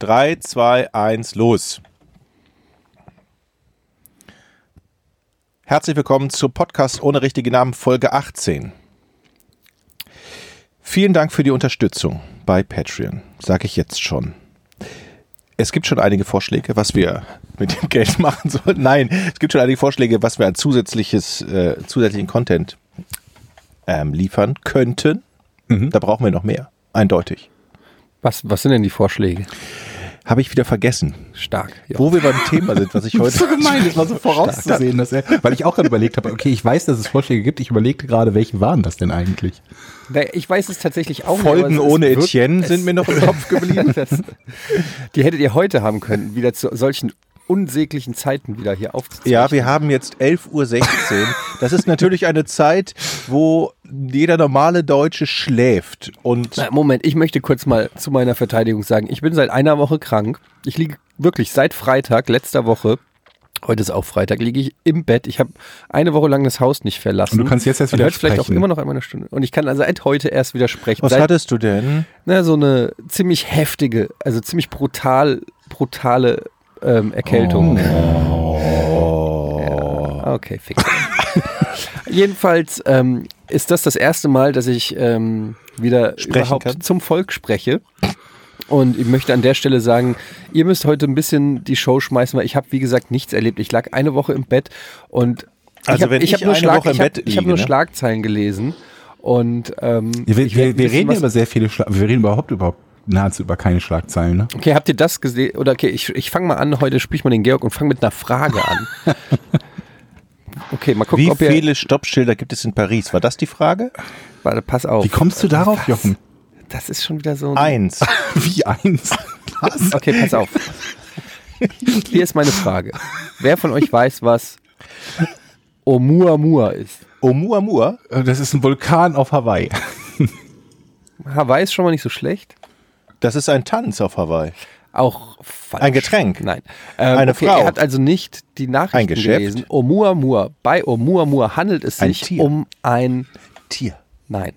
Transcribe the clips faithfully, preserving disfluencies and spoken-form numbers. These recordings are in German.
drei, zwei, eins, los. Herzlich willkommen zu Podcast ohne richtigen Namen, Folge achtzehn. Vielen Dank für die Unterstützung bei Patreon, sage ich jetzt schon. Es gibt schon einige Vorschläge, was wir mit dem Geld machen sollen. Nein, es gibt schon einige Vorschläge, was wir an zusätzliches, äh, zusätzlichen Content ähm, liefern könnten. Mhm. Da brauchen wir noch mehr, eindeutig. Was, was sind denn die Vorschläge? Habe ich wieder vergessen. Stark. Ja. Wo wir beim Thema sind, was ich heute... Das ist so gemein, das war so vorauszusehen, dass er, weil ich auch gerade überlegt habe, okay, ich weiß, dass es Vorschläge gibt, ich überlegte gerade, welche waren das denn eigentlich? Ich weiß es tatsächlich auch Folgen nicht. Folgen ohne Etienne sind mir noch im Kopf geblieben. Das, die hättet ihr heute haben können, wieder zu solchen unsäglichen Zeiten wieder hier aufzuzeichnen. Ja, wir haben jetzt elf Uhr sechzehn. Das ist natürlich eine Zeit, wo jeder normale Deutsche schläft. Und Na, Moment, ich möchte kurz mal zu meiner Verteidigung sagen, ich bin seit einer Woche krank. Ich liege wirklich seit Freitag, letzter Woche, heute ist auch Freitag, liege ich im Bett. Ich habe eine Woche lang das Haus nicht verlassen. Und du kannst jetzt erst wieder hört sprechen. Vielleicht auch immer noch einmal eine Stunde. Und ich kann also seit heute erst wieder sprechen. Was seit, hattest du denn? Na, so eine ziemlich heftige, also ziemlich brutal, brutale ähm, Erkältung. Oh. Ja, okay, fix. Jedenfalls ähm, ist das das erste Mal, dass ich ähm, wieder Sprechen überhaupt kann. zum Volk spreche. Und ich möchte an der Stelle sagen, ihr müsst heute ein bisschen die Show schmeißen, weil ich habe, wie gesagt, nichts erlebt. Ich lag eine Woche im Bett und Also ich habe wenn ich hab nur, eine Schlag, Woche im ich hab, Bett ich hab liege, nur ne? Schlagzeilen gelesen. Und ähm, Ja, wir ich wir, werd ein wir bisschen reden ja was- über sehr viele Schlagzeilen, wir reden überhaupt überhaupt nahezu über keine Schlagzeilen, ne? Okay, habt ihr das gesehen? Oder okay, ich, ich fange mal an, heute spiele ich mal den Georg und fange mit einer Frage an. Okay, mal gucken, Wie ob ihr... viele Stoppschilder gibt es in Paris? War das die Frage? Warte, pass auf. Wie kommst du darauf, Was? Jochen? Das ist schon wieder so ein... Eins. Wie eins? Was? Okay, pass auf. Hier ist meine Frage. Wer von euch weiß, was Oumuamua ist? Oumuamua? Das ist ein Vulkan auf Hawaii. Hawaii ist schon mal nicht so schlecht. Das ist ein Tanz auf Hawaii. Auch falsch. Ein Getränk. Nein. Ähm, Eine okay, Frau. Er hat also nicht die Ein Nachrichten Geschäft. gelesen. Oumuamua. Bei Oumuamua handelt es Ein sich Tier. um ein... Tier. Nein.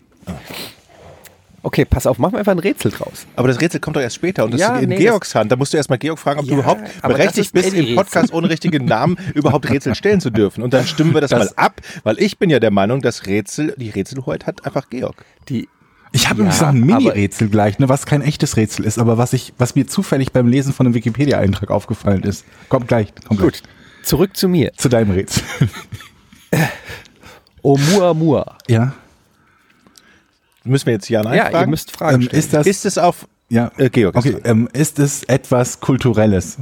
Okay, pass auf, machen wir einfach ein Rätsel draus. Aber das Rätsel kommt doch erst später und das Ja, ist in nee, Georgs Hand. Da musst du erstmal Georg fragen, ob Ja, du überhaupt aber das berechtigt ist bist, Eddie im Podcast ohne richtigen Namen überhaupt Rätsel stellen zu dürfen. Und dann stimmen wir das, Das- mal ab, weil ich bin ja der Meinung, dass Rätsel, die Rätselhoheit hat einfach Georg. Die... Ich habe Ja, übrigens noch ein aber- Mini-Rätsel gleich, ne, was kein echtes Rätsel ist, aber was ich, was mir zufällig beim Lesen von einem Wikipedia-Eintrag aufgefallen ist. Kommt gleich, kommt Gut, gleich. zurück zu mir. Zu deinem Rätsel. Oumuamua. Ja. Müssen wir jetzt ja, nein Ja, fragen? ihr müsst Fragen Ähm, stellen. ist das, Ist es auf... ja, Äh, Georg ist okay, ähm, ist es etwas Kulturelles?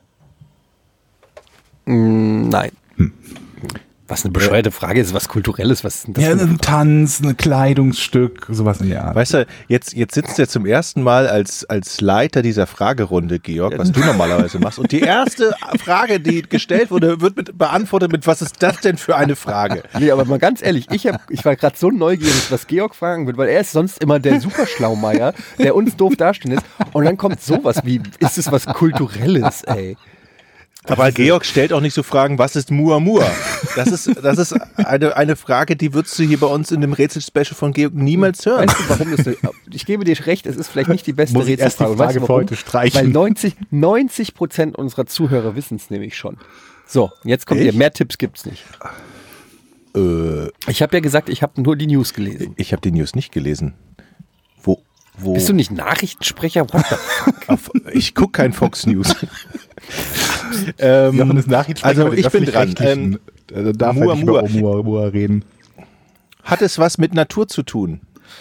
Mm, Nein. Was eine bescheuerte Frage ist, was Kulturelles, was ist denn das? Ja, für eine ein Tanz, ein Kleidungsstück, sowas in der Art. Weißt du, jetzt, jetzt sitzt er zum ersten Mal als, als Leiter dieser Fragerunde, Georg, was du normalerweise machst. Und die erste Frage, die gestellt wurde, wird mit, beantwortet mit, was ist das denn für eine Frage? Nee, aber mal ganz ehrlich, ich, hab, ich war gerade so neugierig, was Georg fragen wird, weil er ist sonst immer der Superschlaumeier, der uns doof dastehen ist. Und dann kommt sowas wie, ist es was Kulturelles, ey? Aber Georg stellt auch nicht so Fragen, was ist Muamua? Das ist, das ist eine, eine Frage, die würdest du hier bei uns in dem Rätsel-Special von Georg niemals hören. Weißt du, warum das, ich gebe dir recht, es ist vielleicht nicht die beste Muss ich erst die Rätselfrage. Frage Weißt du, für warum? heute streichen? Weil neunzig, neunzig Prozent unserer Zuhörer wissen es nämlich schon. So, jetzt kommt ihr, Echt? mehr Tipps gibt's nicht. Äh, Ich habe ja gesagt, ich habe nur die News gelesen. ich habe die News nicht gelesen. Wo, wo? Bist du nicht Nachrichtensprecher? What the fuck? Auf, ich gucke kein Fox News. ähm, Jochen ist Nachrichtensprecher also bei den ich bin dran. Öffentlich-Rechtlichen. Ähm, Da darf Mua, er nicht über Mua. Oumuamua reden. hat es was mit Natur zu tun?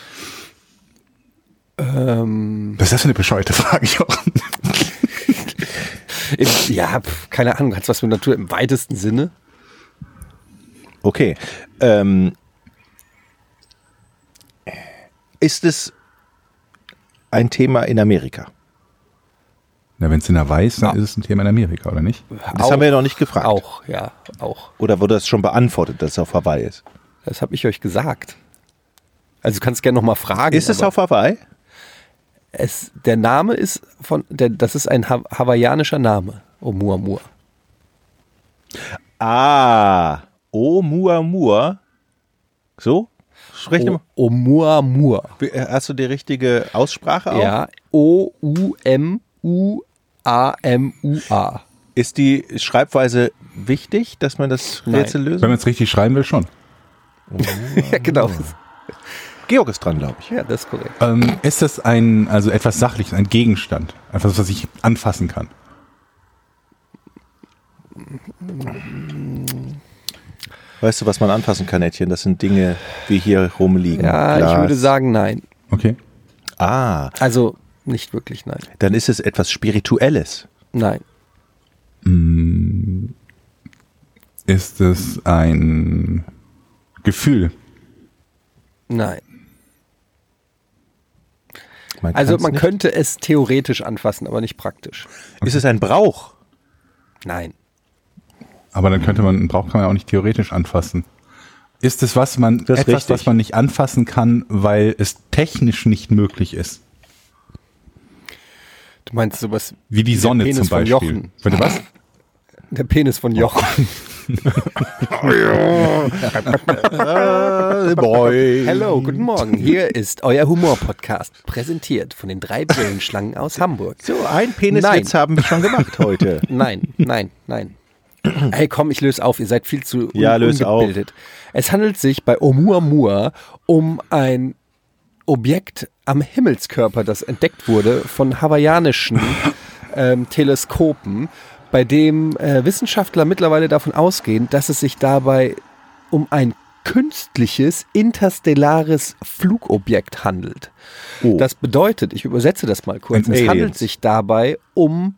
ähm, Was ist das für eine bescheuerte Frage, Jochen? im, ja, pf, keine Ahnung, hat es was mit Natur im weitesten Sinne? Okay. Ähm, ist es ein Thema in Amerika? Na, wenn es in der weiß, dann Ja. ist es ein Thema in Amerika, oder nicht? Das haben wir ja noch nicht gefragt. Auch, ja, auch. Oder wurde das schon beantwortet, dass es auf Hawaii ist? Das habe ich euch gesagt. Also du kannst gerne nochmal fragen. Ist es aber auf Hawaii? es, der Name ist von, der, das ist ein ha hawaiianischer Name, Oumuamua. Ah, Oumuamua. So? Sprich O- mal. Oumuamua. Hast du die richtige Aussprache auch? Ja, O U M U A M U A. Ist die Schreibweise wichtig, dass man das Nein. Rätsel löst? Wenn man es richtig schreiben will, schon. Ja, genau. Georg ist dran, glaube ich. Ja, das ist korrekt. Ähm, ist das ein, also etwas Sachliches, ein Gegenstand? Etwas, was ich anfassen kann? Weißt du, was man anfassen kann, Etienne? Das sind Dinge, wie hier rumliegen. Ja, Glas. ich würde sagen nein. Okay. Ah, Also nicht wirklich nein. dann ist es etwas Spirituelles. Nein. Ist es ein Gefühl? Nein. Man Also kann's man nicht. könnte es theoretisch anfassen, aber nicht praktisch. Ist es ein Brauch? Nein. Aber dann könnte man, einen Brauch kann man auch nicht theoretisch anfassen. Ist es was man, Das ist etwas, richtig. was man nicht anfassen kann, weil es technisch nicht möglich ist? Du meinst sowas Wie die der Sonne Penis zum von Beispiel. Jochen. Bitte was? Der Penis von Jochen. Äh, boy. Hallo, guten Morgen. Hier ist euer Humor-Podcast, präsentiert von den drei Brillenschlangen aus Hamburg. So, ein Peniswitz Nein. haben wir schon gemacht heute. Nein, nein, nein. Hey, komm, ich löse auf. Ihr seid viel zu un Ja, löse auf. ungebildet. Es handelt sich bei Oumuamua um ein Objekt am Himmelskörper, das entdeckt wurde von hawaiianischen ähm, Teleskopen, bei dem äh, Wissenschaftler mittlerweile davon ausgehen, dass es sich dabei um ein künstliches interstellares Flugobjekt handelt. Oh. Das bedeutet, ich übersetze das mal kurz, Ein es Aliens. handelt sich dabei um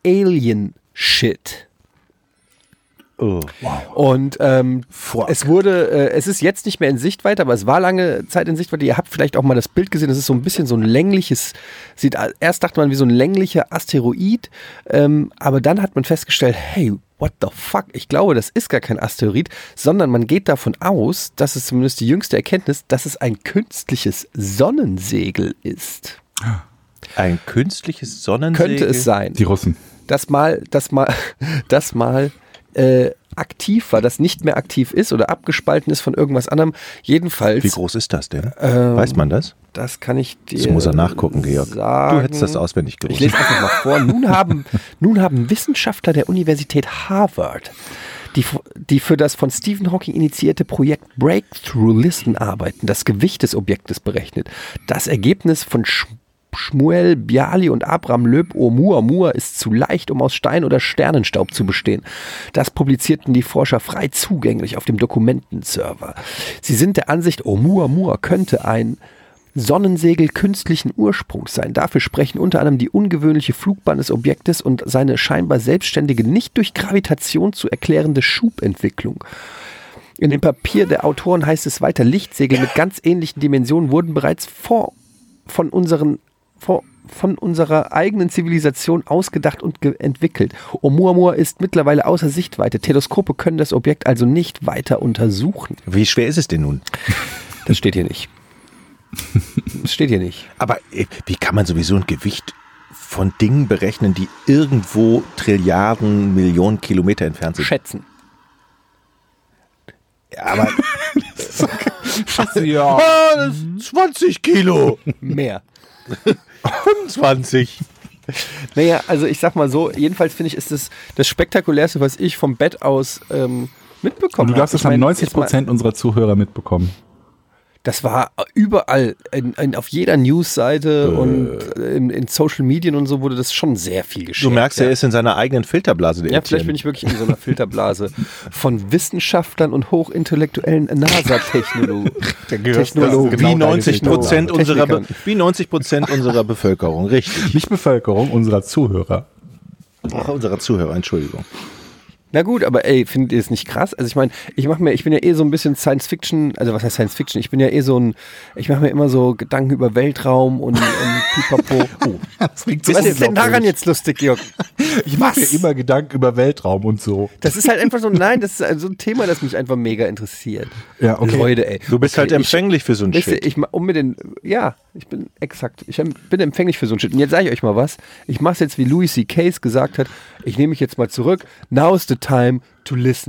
Alien-Shit. Oh. Und ähm, Fuck. es wurde, äh, es ist jetzt nicht mehr in Sichtweite, aber es war lange Zeit in Sichtweite. Ihr habt vielleicht auch mal das Bild gesehen, das ist so ein bisschen so ein längliches, sieht, erst dachte man wie so ein länglicher Asteroid, ähm, aber dann hat man festgestellt, hey, what the fuck, ich glaube, das ist gar kein Asteroid, sondern man geht davon aus, das ist zumindest die jüngste Erkenntnis, dass es ein künstliches Sonnensegel ist. Ein künstliches Sonnensegel? Könnte es sein. Die Russen. das mal, das mal, das mal äh, aktiv war, das nicht mehr aktiv ist oder abgespalten ist von irgendwas anderem. Jedenfalls. Wie groß ist das denn? Ähm, Weiß man das? Das kann ich dir Das muss er nachgucken, Georg. sagen. Du hättest das auswendig gewusst. Ich lese einfach mal vor. Nun haben, nun haben Wissenschaftler der Universität Harvard, die, die für das von Stephen Hawking initiierte Projekt Breakthrough Listen arbeiten, das Gewicht des Objektes berechnet. Das Ergebnis von Sch Shmuel Bialy und Abraham Loeb, Oumuamua ist zu leicht, um aus Stein oder Sternenstaub zu bestehen. Das publizierten die Forscher frei zugänglich auf dem Dokumentenserver. Sie sind der Ansicht, Oumuamua könnte ein Sonnensegel künstlichen Ursprungs sein. Dafür sprechen unter anderem die ungewöhnliche Flugbahn des Objektes und seine scheinbar selbstständige, nicht durch Gravitation zu erklärende Schubentwicklung. In dem Papier der Autoren heißt es weiter, Lichtsegel mit ganz ähnlichen Dimensionen wurden bereits vor, von, unseren, vor, von unserer eigenen Zivilisation ausgedacht und entwickelt. Oumuamua ist mittlerweile außer Sichtweite. Teleskope können das Objekt also nicht weiter untersuchen. Wie schwer ist es denn nun? Das steht hier nicht. Das steht hier nicht. Aber äh, wie kann man sowieso ein Gewicht von Dingen berechnen, die irgendwo Trilliarden, Millionen Kilometer entfernt sind? Schätzen. Ja, aber Ja. ah, das ist zwanzig Kilo, Mehr. fünfundzwanzig. Naja, also ich sag mal so, jedenfalls finde ich, ist das das Spektakulärste, was ich vom Bett aus ähm, mitbekommen Und du habe. darfst Ich es haben mein, neunzig jetzt mal- Prozent unserer Zuhörer mitbekommen. Das war überall, in, in, auf jeder Newsseite und in, in Social Medien und so wurde das schon sehr viel geschehen. Du merkst, er ist in seiner eigenen Filterblase. Der Ja, Etienne. vielleicht bin ich wirklich in so einer Filterblase von Wissenschaftlern und hochintellektuellen NASA-Technologen. Technologen. wie neunzig Prozent Technikern. unserer, Be- wie neunzig Prozent unserer Bevölkerung, richtig. Nicht Bevölkerung, unserer Zuhörer. Ach, unserer Zuhörer, Entschuldigung. Na gut, aber ey, findet ihr es nicht krass? Also ich meine, ich mache mir, ich bin ja eh so ein bisschen Science Fiction, also was heißt Science Fiction? Ich bin ja eh so ein, ich mache mir immer so Gedanken über Weltraum und, und Pipapo. Oh. Das klingt Was ist denn daran jetzt lustig, Georg? Ich mache mir immer Gedanken über Weltraum und so. Das ist halt einfach so, nein, das ist so ein Thema, das mich einfach mega interessiert. Ja, okay. Leute, ey. Du bist Okay, halt empfänglich für so ein Ich, wisst ihr, Shit. ich, ma- um mit den, ja, ich bin exakt, ich em- bin empfänglich für so ein Shit. Und jetzt sage ich euch mal was, ich mache es jetzt, wie Louis C K gesagt hat, ich nehme mich jetzt mal zurück, now's the time to listen.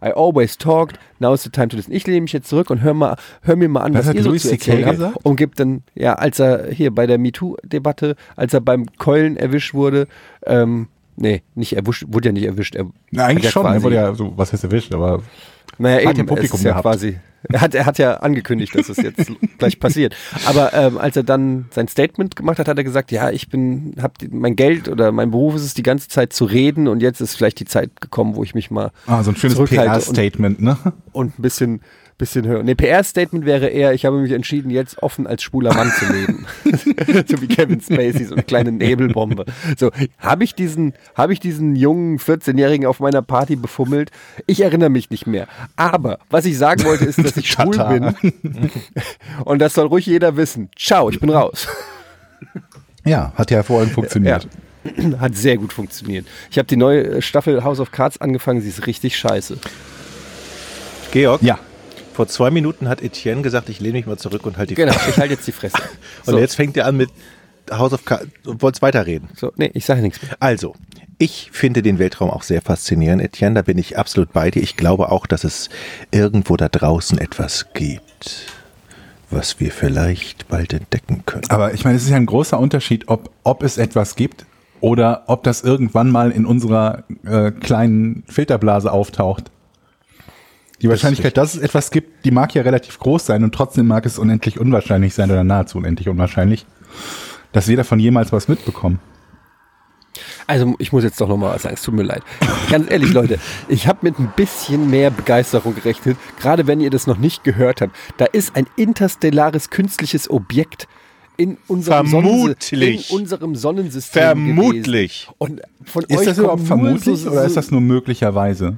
I always talked, now is the time to listen. Ich lehne mich jetzt zurück und hör, mal, hör mir mal an, Das was hat ihr so Louis zu C K erzählen habt. gesagt? Und gibt dann, ja, als er hier bei der MeToo-Debatte, als er beim Keulen erwischt wurde, ähm, nee, nicht erwischt, wurde ja nicht erwischt. Er Na, eigentlich hat ja schon, quasi, er wurde ja so, was heißt erwischt, aber naja, hat eben, ja Publikum es ist ja gehabt. quasi, er hat, er hat ja angekündigt, dass es jetzt gleich passiert. Aber ähm, als er dann sein Statement gemacht hat, hat er gesagt, ja, ich bin, hab die, mein Geld oder mein Beruf ist es, die ganze Zeit zu reden und jetzt ist vielleicht die Zeit gekommen, wo ich mich mal ah, so ein schönes P zurückhalte R-Statement, ne? und ein bisschen, bisschen höher. Ne, P R-Statement wäre eher, ich habe mich entschieden, jetzt offen als schwuler Mann zu leben. So wie Kevin Spacey, so eine kleine Nebelbombe. So, habe ich diesen, habe ich diesen jungen vierzehnjährigen auf meiner Party befummelt? Ich erinnere mich nicht mehr. Aber was ich sagen wollte, ist, dass ich schwul bin. Und das soll ruhig jeder wissen. Ciao, ich bin raus. Ja, hat ja hervorragend funktioniert. Ja. Hat sehr gut funktioniert. Ich habe die neue Staffel House of Cards angefangen, sie ist richtig scheiße. Georg? Ja. Vor zwei Minuten hat Etienne gesagt, ich lehne mich mal zurück und halte die Genau, Fresse. ich halte jetzt die Fresse. Und So. jetzt fängt er an mit House of Cards und wolltest weiterreden. So, nee, ich sage nichts mehr. Also, ich finde den Weltraum auch sehr faszinierend, Etienne, da bin ich absolut bei dir. Ich glaube auch, dass es irgendwo da draußen etwas gibt, was wir vielleicht bald entdecken können. Aber ich meine, es ist ja ein großer Unterschied, ob, ob es etwas gibt oder ob das irgendwann mal in unserer äh, kleinen Filterblase auftaucht. Die Wahrscheinlichkeit, dass es etwas gibt, die mag ja relativ groß sein und trotzdem mag es unendlich unwahrscheinlich sein oder nahezu unendlich unwahrscheinlich, dass wir davon jemals was mitbekommen. Also ich muss jetzt doch nochmal was sagen, es tut mir leid. Ganz ehrlich, Leute, ich habe mit ein bisschen mehr Begeisterung gerechnet, gerade wenn ihr das noch nicht gehört habt. Da ist ein interstellares künstliches Objekt in unserem, Vermutlich. Sonnensy- in unserem Sonnensystem Vermutlich. gewesen. Und von Ist euch das überhaupt kommen nur vermutlich so, oder ist das nur möglicherweise?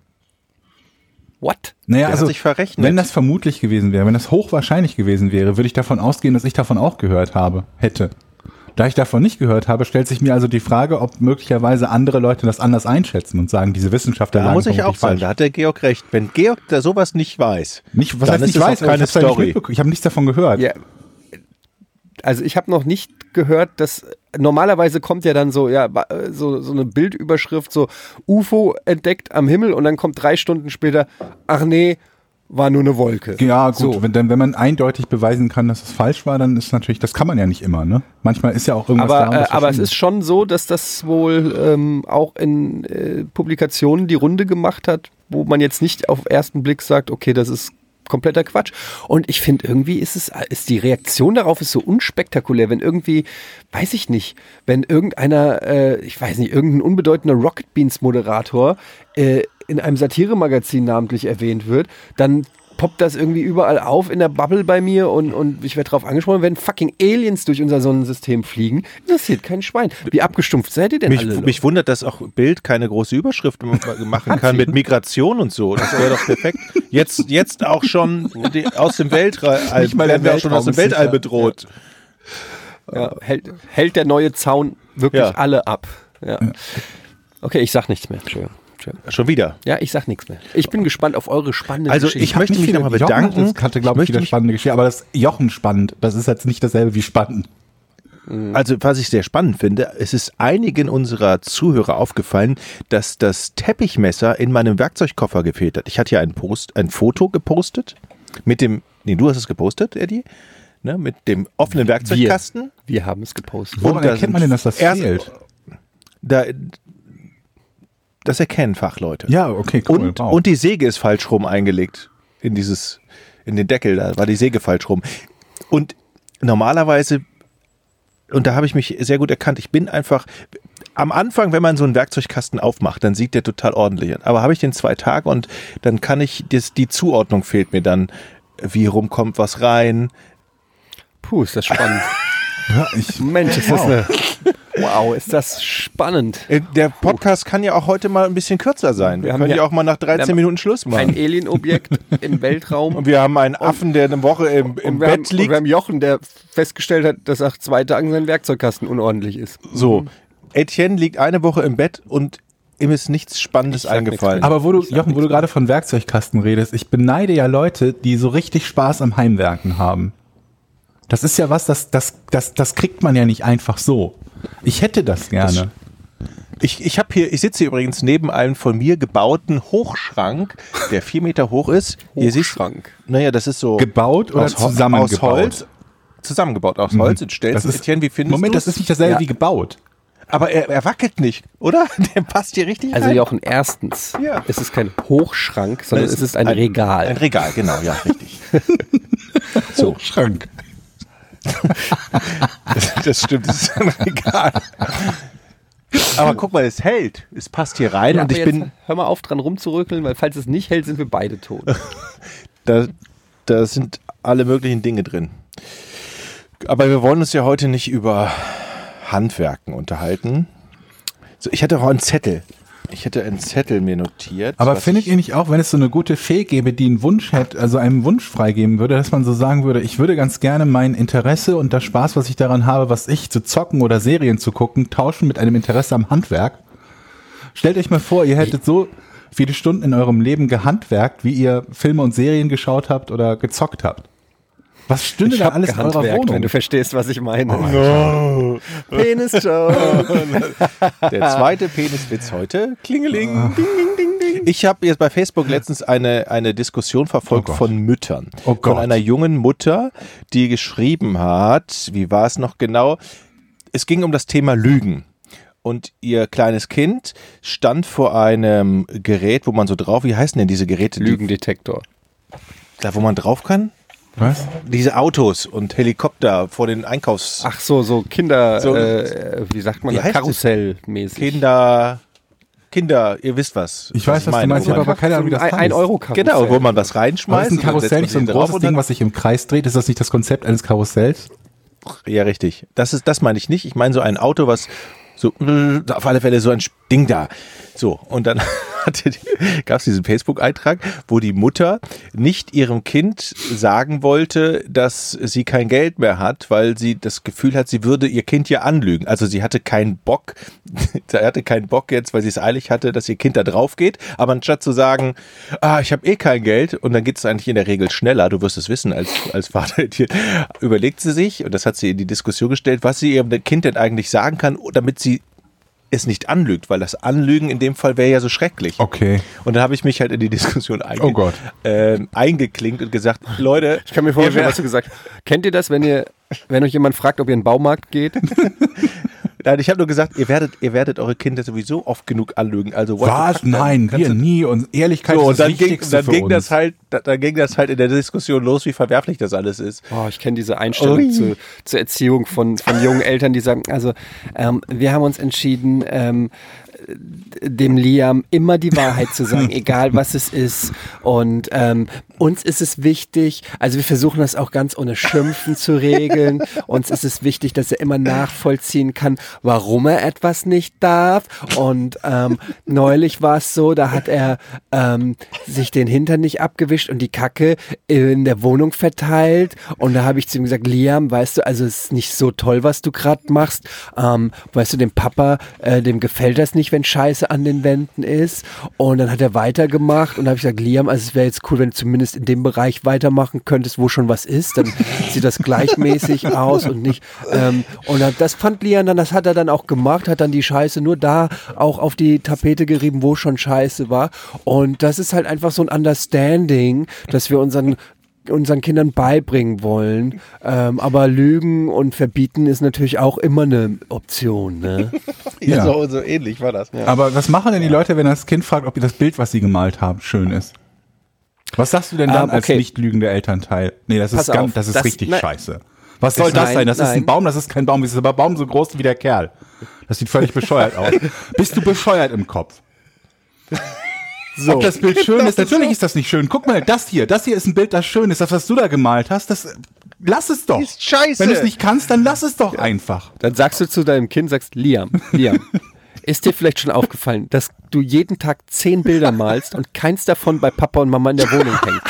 What? Naja, Der also, hat sich verrechnet. wenn das vermutlich gewesen wäre, wenn das hochwahrscheinlich gewesen wäre, würde ich davon ausgehen, dass ich davon auch gehört habe, hätte. Da ich davon nicht gehört habe, stellt sich mir also die Frage, ob möglicherweise andere Leute das anders einschätzen und sagen, diese Wissenschaftler Da sagen muss ich auch vermutlich sagen, falsch. da hat der Georg recht. Wenn Georg da sowas nicht weiß, Nicht, was dann heißt ist nicht es auch weiß, aber keine ich hab's ja nicht Story. mitbekommen. Ich habe nichts davon gehört. Ja, also ich habe noch nicht gehört, dass normalerweise kommt ja dann so, ja, so, so eine Bildüberschrift, so U F O entdeckt am Himmel und dann kommt drei Stunden später, ach nee, war nur eine Wolke. Ja, gut, So. wenn, dann, wenn man eindeutig beweisen kann, dass es falsch war, dann ist natürlich, das kann man ja nicht immer, ne? Manchmal ist ja auch irgendwas Aber, daran, äh, was aber es verschwindet. ist schon so, dass das wohl ähm, auch in äh, Publikationen die Runde gemacht hat, wo man jetzt nicht auf ersten Blick sagt, okay, das ist kompletter Quatsch. Und ich finde, irgendwie ist es, ist die Reaktion darauf ist so unspektakulär, wenn irgendwie, weiß ich nicht, wenn irgendeiner, äh, ich weiß nicht, irgendein unbedeutender Rocket Beans Moderator äh, in einem Satiremagazin namentlich erwähnt wird, dann poppt das irgendwie überall auf in der Bubble bei mir und, und ich werde drauf angesprochen, wenn fucking Aliens durch unser Sonnensystem fliegen, interessiert kein Schwein. Wie abgestumpft seid ihr denn Mich, alle? mich wundert, dass auch Bild keine große Überschrift ma- machen kann mit Migration und so. Das wäre doch perfekt. Jetzt, jetzt auch schon die, aus dem Weltall, Nicht mal der werden wir auch schon aus dem Weltraum ist Weltall sicher. bedroht. Ja, hält, hält der neue Zaun wirklich Ja. alle ab. Ja. Okay, ich sag nichts mehr. Entschuldigung. Entschuldigung. Schon wieder. Ja, ich sag nichts mehr. Ich bin gespannt auf eure spannende Also Geschichte. ich möchte mich nochmal bedanken. Jochen hatte, glaube Ich ich, wieder möchte mich- spannende Geschichte, aber das Jochen spannend, das ist jetzt nicht dasselbe wie spannend. Also was ich sehr spannend finde, es ist einigen unserer Zuhörer aufgefallen, dass das Teppichmesser in meinem Werkzeugkoffer gefehlt hat. Ich hatte ja ein, Post, ein Foto gepostet mit dem, nee, du hast es gepostet, Eddie, ne, mit dem offenen Werkzeugkasten. Wir haben es gepostet. Woran Und da erkennt man sind denn, dass das erst- fehlt? Da, das erkennen Fachleute. Ja, okay, cool. Und, wow. und die Säge ist falsch rum eingelegt in dieses, in den Deckel, da war die Säge falsch rum. Und normalerweise, und da habe ich mich sehr gut erkannt, ich bin einfach, am Anfang, wenn man so einen Werkzeugkasten aufmacht, dann sieht der total ordentlich aus. Aber habe ich den zwei Tage und dann kann ich, das, die Zuordnung fehlt mir dann, wie rum kommt was rein. Puh, ist das spannend. ja, ich, Mensch, ist das Wow. eine... Wow, ist das spannend. Äh, Der Podcast kann ja auch heute mal ein bisschen kürzer sein. Wir, Wir haben können ja ja- auch mal nach wir dreizehn haben Minuten Schluss Ein machen. Alienobjekt im Weltraum. Und wir haben einen Affen, der eine Woche im, im und wir, haben, Bett und liegt. wir haben Jochen, der festgestellt hat, dass nach zwei Tagen sein Werkzeugkasten unordentlich ist. So, Etienne liegt eine Woche im Bett und ihm ist nichts Spannendes Ich sag eingefallen. nichts aber wo du, Ich sag Jochen, wo nichts du gerade von Werkzeugkasten redest, ich beneide ja Leute, die so richtig Spaß am Heimwerken haben. Das ist ja was, das, das, das, das kriegt man ja nicht einfach so. Ich hätte das gerne. Ich, ich habe hier, ich sitze hier übrigens neben einem von mir gebauten Hochschrank, der vier Meter hoch ist. Hochschrank. Naja, das ist so. Gebaut oder aus, zusammengebaut? Aus Holz. Zusammengebaut aus Holz. Und stellst Das ist- Etienne, wie findest Moment, du's? das ist nicht dasselbe Ja. wie gebaut. Aber er, er wackelt nicht, oder? Der passt hier richtig Also rein. Jochen, erstens, Ja. es ist kein Hochschrank, sondern Es es ist ein, Regal. Ein Regal, genau, ja, richtig. So, Schrank. Das, das stimmt, es ist ein Regal. Aber guck mal, es hält. Es passt hier rein Ja, und aber ich jetzt bin, hör mal auf, dran rumzurückeln, weil falls es nicht hält, sind wir beide tot. da, da sind alle möglichen Dinge drin. Aber wir wollen uns ja heute nicht über Handwerken unterhalten. So, ich hatte auch einen Zettel. Ich hätte einen Zettel mir notiert. Aber was findet ich- ihr nicht auch, wenn es so eine gute Fee gäbe, die einen Wunsch hätte, also einen Wunsch freigeben würde, dass man so sagen würde, ich würde ganz gerne mein Interesse und das Spaß, was ich daran habe, was ich zu zocken oder Serien zu gucken, tauschen mit einem Interesse am Handwerk? Stellt euch mal vor, ihr hättet so viele Stunden in eurem Leben gehandwerkt, wie ihr Filme und Serien geschaut habt oder gezockt habt. Was stünde Ich da hab alles in eurer gehandwerkt, Wohnung? wenn du verstehst, was ich meine. Penis-Joke. Der zweite Peniswitz heute. Klingeling. Ding, ding, ding, ding. Ich habe jetzt bei Facebook letztens eine, eine Diskussion verfolgt Oh Gott. von Müttern. Oh Gott. Von einer jungen Mutter, die geschrieben hat, wie war es noch genau? Es ging um das Thema Lügen. Und ihr kleines Kind stand vor einem Gerät, wo man so drauf, wie heißen denn diese Geräte? Die- Lügendetektor. Da, wo man drauf kann? Was? Diese Autos und Helikopter vor den Einkaufs... Ach so, so Kinder, So- äh, wie sagt man Wie das? heißt es? Karussellmäßig. Kinder... Kinder, ihr wisst was. Ich weiß, was du meinst, ich habe aber keine Ahnung, wie das ein, ein heißt. Euro Karussell. Genau, wo man was Aber reinschmeißt. ist ein und dann Karussell nicht setzt so ein man sich drauf großes und Ding, dann- was sich im Kreis dreht? Ist das nicht das Konzept eines Karussells? Ja, richtig. Das ist, das meine ich nicht. Ich meine so ein Auto, was so, auf alle Fälle so ein Ding da. So, und dann gab es diesen Facebook-Eintrag, wo die Mutter nicht ihrem Kind sagen wollte, dass sie kein Geld mehr hat, weil sie das Gefühl hat, sie würde ihr Kind ja anlügen. Also sie hatte keinen Bock, sie hatte keinen Bock jetzt, weil sie es eilig hatte, dass ihr Kind da drauf geht. Aber anstatt zu sagen, ah, ich habe eh kein Geld, und dann geht es eigentlich in der Regel schneller, du wirst es wissen als, als Vater, überlegt sie sich, und das hat sie in die Diskussion gestellt, was sie ihrem Kind denn eigentlich sagen kann, damit sie es nicht anlügt, weil das Anlügen in dem Fall wäre ja so schrecklich. Okay. Und dann habe ich mich halt in die Diskussion einge Oh Gott. ähm, eingeklinkt und gesagt, Leute, Ich kann mir vorstellen, ihr was du gesagt hast. Kennt ihr das, wenn ihr, wenn euch jemand fragt, ob ihr in den Baumarkt geht? Nein, ich habe nur gesagt, ihr werdet, ihr werdet eure Kinder sowieso oft genug anlügen. Also what the Was? fuck, dann Nein, kannst wir du- nie. Und Ehrlichkeit So, ist und das dann ging, Wichtigste dann für ging uns. das halt, da- dann ging das halt in der Diskussion los, wie verwerflich das alles ist. Oh, ich kenne diese Einstellung Ui. zu, zur Erziehung von, von jungen Eltern, die sagen, also ähm, wir haben uns entschieden, ähm, dem Liam immer die Wahrheit zu sagen, egal was es ist. Und ähm, uns ist es wichtig, also wir versuchen das auch ganz ohne Schimpfen zu regeln. Uns ist es wichtig, dass er immer nachvollziehen kann, warum er etwas nicht darf. Und ähm, neulich war es so, da hat er ähm, sich den Hintern nicht abgewischt und die Kacke in der Wohnung verteilt. Und da habe ich zu ihm gesagt, Liam, weißt du, also es ist nicht so toll, was du gerade machst. Ähm, weißt du, dem Papa, äh, dem gefällt das nicht, wenn Scheiße an den Wänden ist. Und dann hat er weitergemacht und da habe ich gesagt, Liam, also es wäre jetzt cool, wenn du zumindest in dem Bereich weitermachen könntest, wo schon was ist. Dann sieht das gleichmäßig aus und nicht. Ähm, und dann, das fand Liam dann, das hat er dann auch gemacht, hat dann die Scheiße nur da auch auf die Tapete gerieben, wo schon Scheiße war. Und das ist halt einfach so ein Understanding, dass wir unseren unseren Kindern beibringen wollen. Ähm, aber Lügen und Verbieten ist natürlich auch immer eine Option. Ne? Ja. So, so ähnlich war das. Ja. Aber was machen denn die Leute, wenn das Kind fragt, ob das Bild, was sie gemalt haben, schön ist? Was sagst du denn dann Ähm, als okay. nicht lügender Elternteil? Nee, das Pass ist ganz, auf, das ist das- richtig nein. scheiße. Was soll Das- das nein, sein? Das ist ein nein. Baum, das ist kein Baum, das ist aber ein Baum so groß wie der Kerl. Das sieht völlig bescheuert aus. Bist du bescheuert im Kopf? So. Ob das Bild schön ist? Natürlich ist das nicht schön. Guck mal, das hier, das hier ist ein Bild, das schön ist. Das, was du da gemalt hast, das, lass es doch. Ist scheiße. Wenn du es nicht kannst, dann lass es doch einfach. Dann sagst du zu deinem Kind, sagst, Liam, Liam, ist dir vielleicht schon aufgefallen, dass du jeden Tag zehn Bilder malst und keins davon bei Papa und Mama in der Wohnung hängt?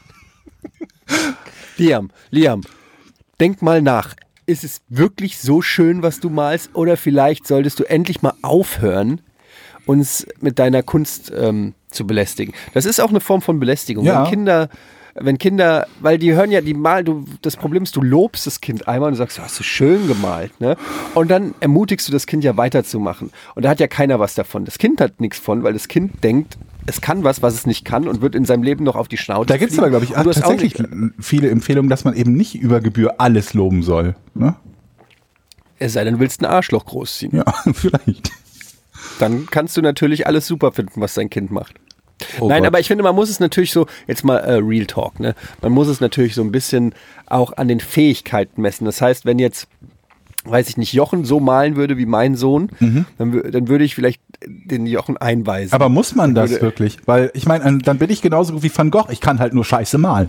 Liam, Liam, denk mal nach. Ist es wirklich so schön, was du malst? Oder vielleicht solltest du endlich mal aufhören, uns mit deiner Kunst ähm, zu belästigen. Das ist auch eine Form von Belästigung. Ja. Wenn Kinder wenn Kinder, weil die hören ja, die malen, du, das Problem ist, du lobst das Kind einmal und du sagst, hast du schön gemalt, ne? Und dann ermutigst du das Kind ja weiterzumachen. Und da hat ja keiner was davon. Das Kind hat nichts von, weil das Kind denkt, es kann was, was es nicht kann und wird in seinem Leben noch auf die Schnauze Da gibt es aber, glaube ich, tatsächlich viele Empfehlungen, dass man eben nicht über Gebühr alles loben soll. Ne? Es sei denn, du willst ein Arschloch großziehen. Ja, vielleicht. Dann kannst du natürlich alles super finden, was dein Kind macht. Oh Nein, Gott. aber ich finde, man muss es natürlich so, jetzt mal äh, Real Talk, ne? Man muss es natürlich so ein bisschen auch an den Fähigkeiten messen. Das heißt, wenn jetzt, weiß ich nicht, Jochen so malen würde wie mein Sohn, mhm. dann, w- dann würde ich vielleicht den Jochen einweisen. Aber muss man das würde, wirklich? Weil ich meine, dann bin ich genauso gut wie Van Gogh. Ich kann halt nur Scheiße malen.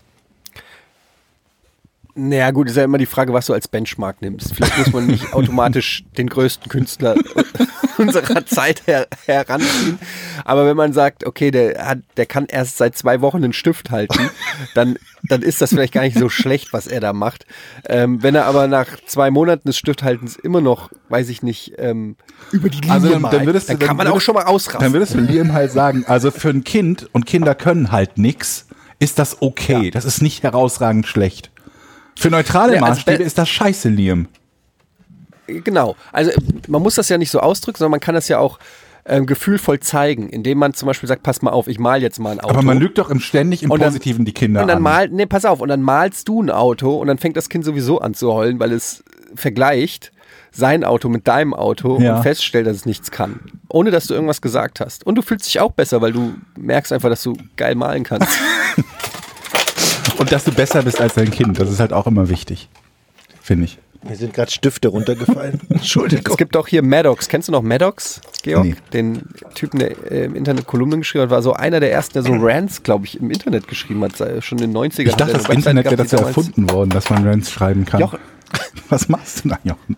Naja gut, ist ja immer die Frage, was du als Benchmark nimmst. Vielleicht muss man nicht automatisch den größten Künstler unserer Zeit her, heranziehen. Aber wenn man sagt, okay, der hat, der kann erst seit zwei Wochen einen Stift halten, dann, dann ist das vielleicht gar nicht so schlecht, was er da macht. Ähm, wenn er aber nach zwei Monaten des Stifthaltens immer noch, weiß ich nicht, ähm, über die Linie Also dann, malt, dann, würdest dann du, kann dann man würdest, auch schon mal ausrasten. Dann würdest du Liam halt sagen, also für ein Kind, und Kinder können halt nix, ist das okay. Ja. Das ist nicht herausragend schlecht. Für neutrale Ja, also Maßstäbe Be- ist das scheiße, Liam. Genau. Also man muss das ja nicht so ausdrücken, sondern man kann das ja auch ähm, gefühlvoll zeigen, indem man zum Beispiel sagt, pass mal auf, ich mal jetzt mal ein Auto. Aber man lügt doch im ständig im Und dann- Positiven die Kinder Und dann an. mal, nee, pass auf, und dann malst du ein Auto und dann fängt das Kind sowieso an zu heulen, weil es vergleicht sein Auto mit deinem Auto Ja. und feststellt, dass es nichts kann. Ohne dass du irgendwas gesagt hast. Und du fühlst dich auch besser, weil du merkst einfach, dass du geil malen kannst. Und dass du besser bist als dein Kind, das ist halt auch immer wichtig, finde ich. Mir sind gerade Stifte runtergefallen. Entschuldigung. Es gibt auch hier Maddox. Kennst du noch Maddox, Georg? Nee. Den Typen, der äh, im Internet Kolumnen geschrieben hat, war so einer der ersten, der so Rants, glaube ich, im Internet geschrieben hat. Sei- Schon in den neunzigern. Ich dachte, hat er das eine Website Internet wäre gehabt, dazu die damals- erfunden worden, dass man Rants schreiben kann. Jochen. Was machst du da, Jochen?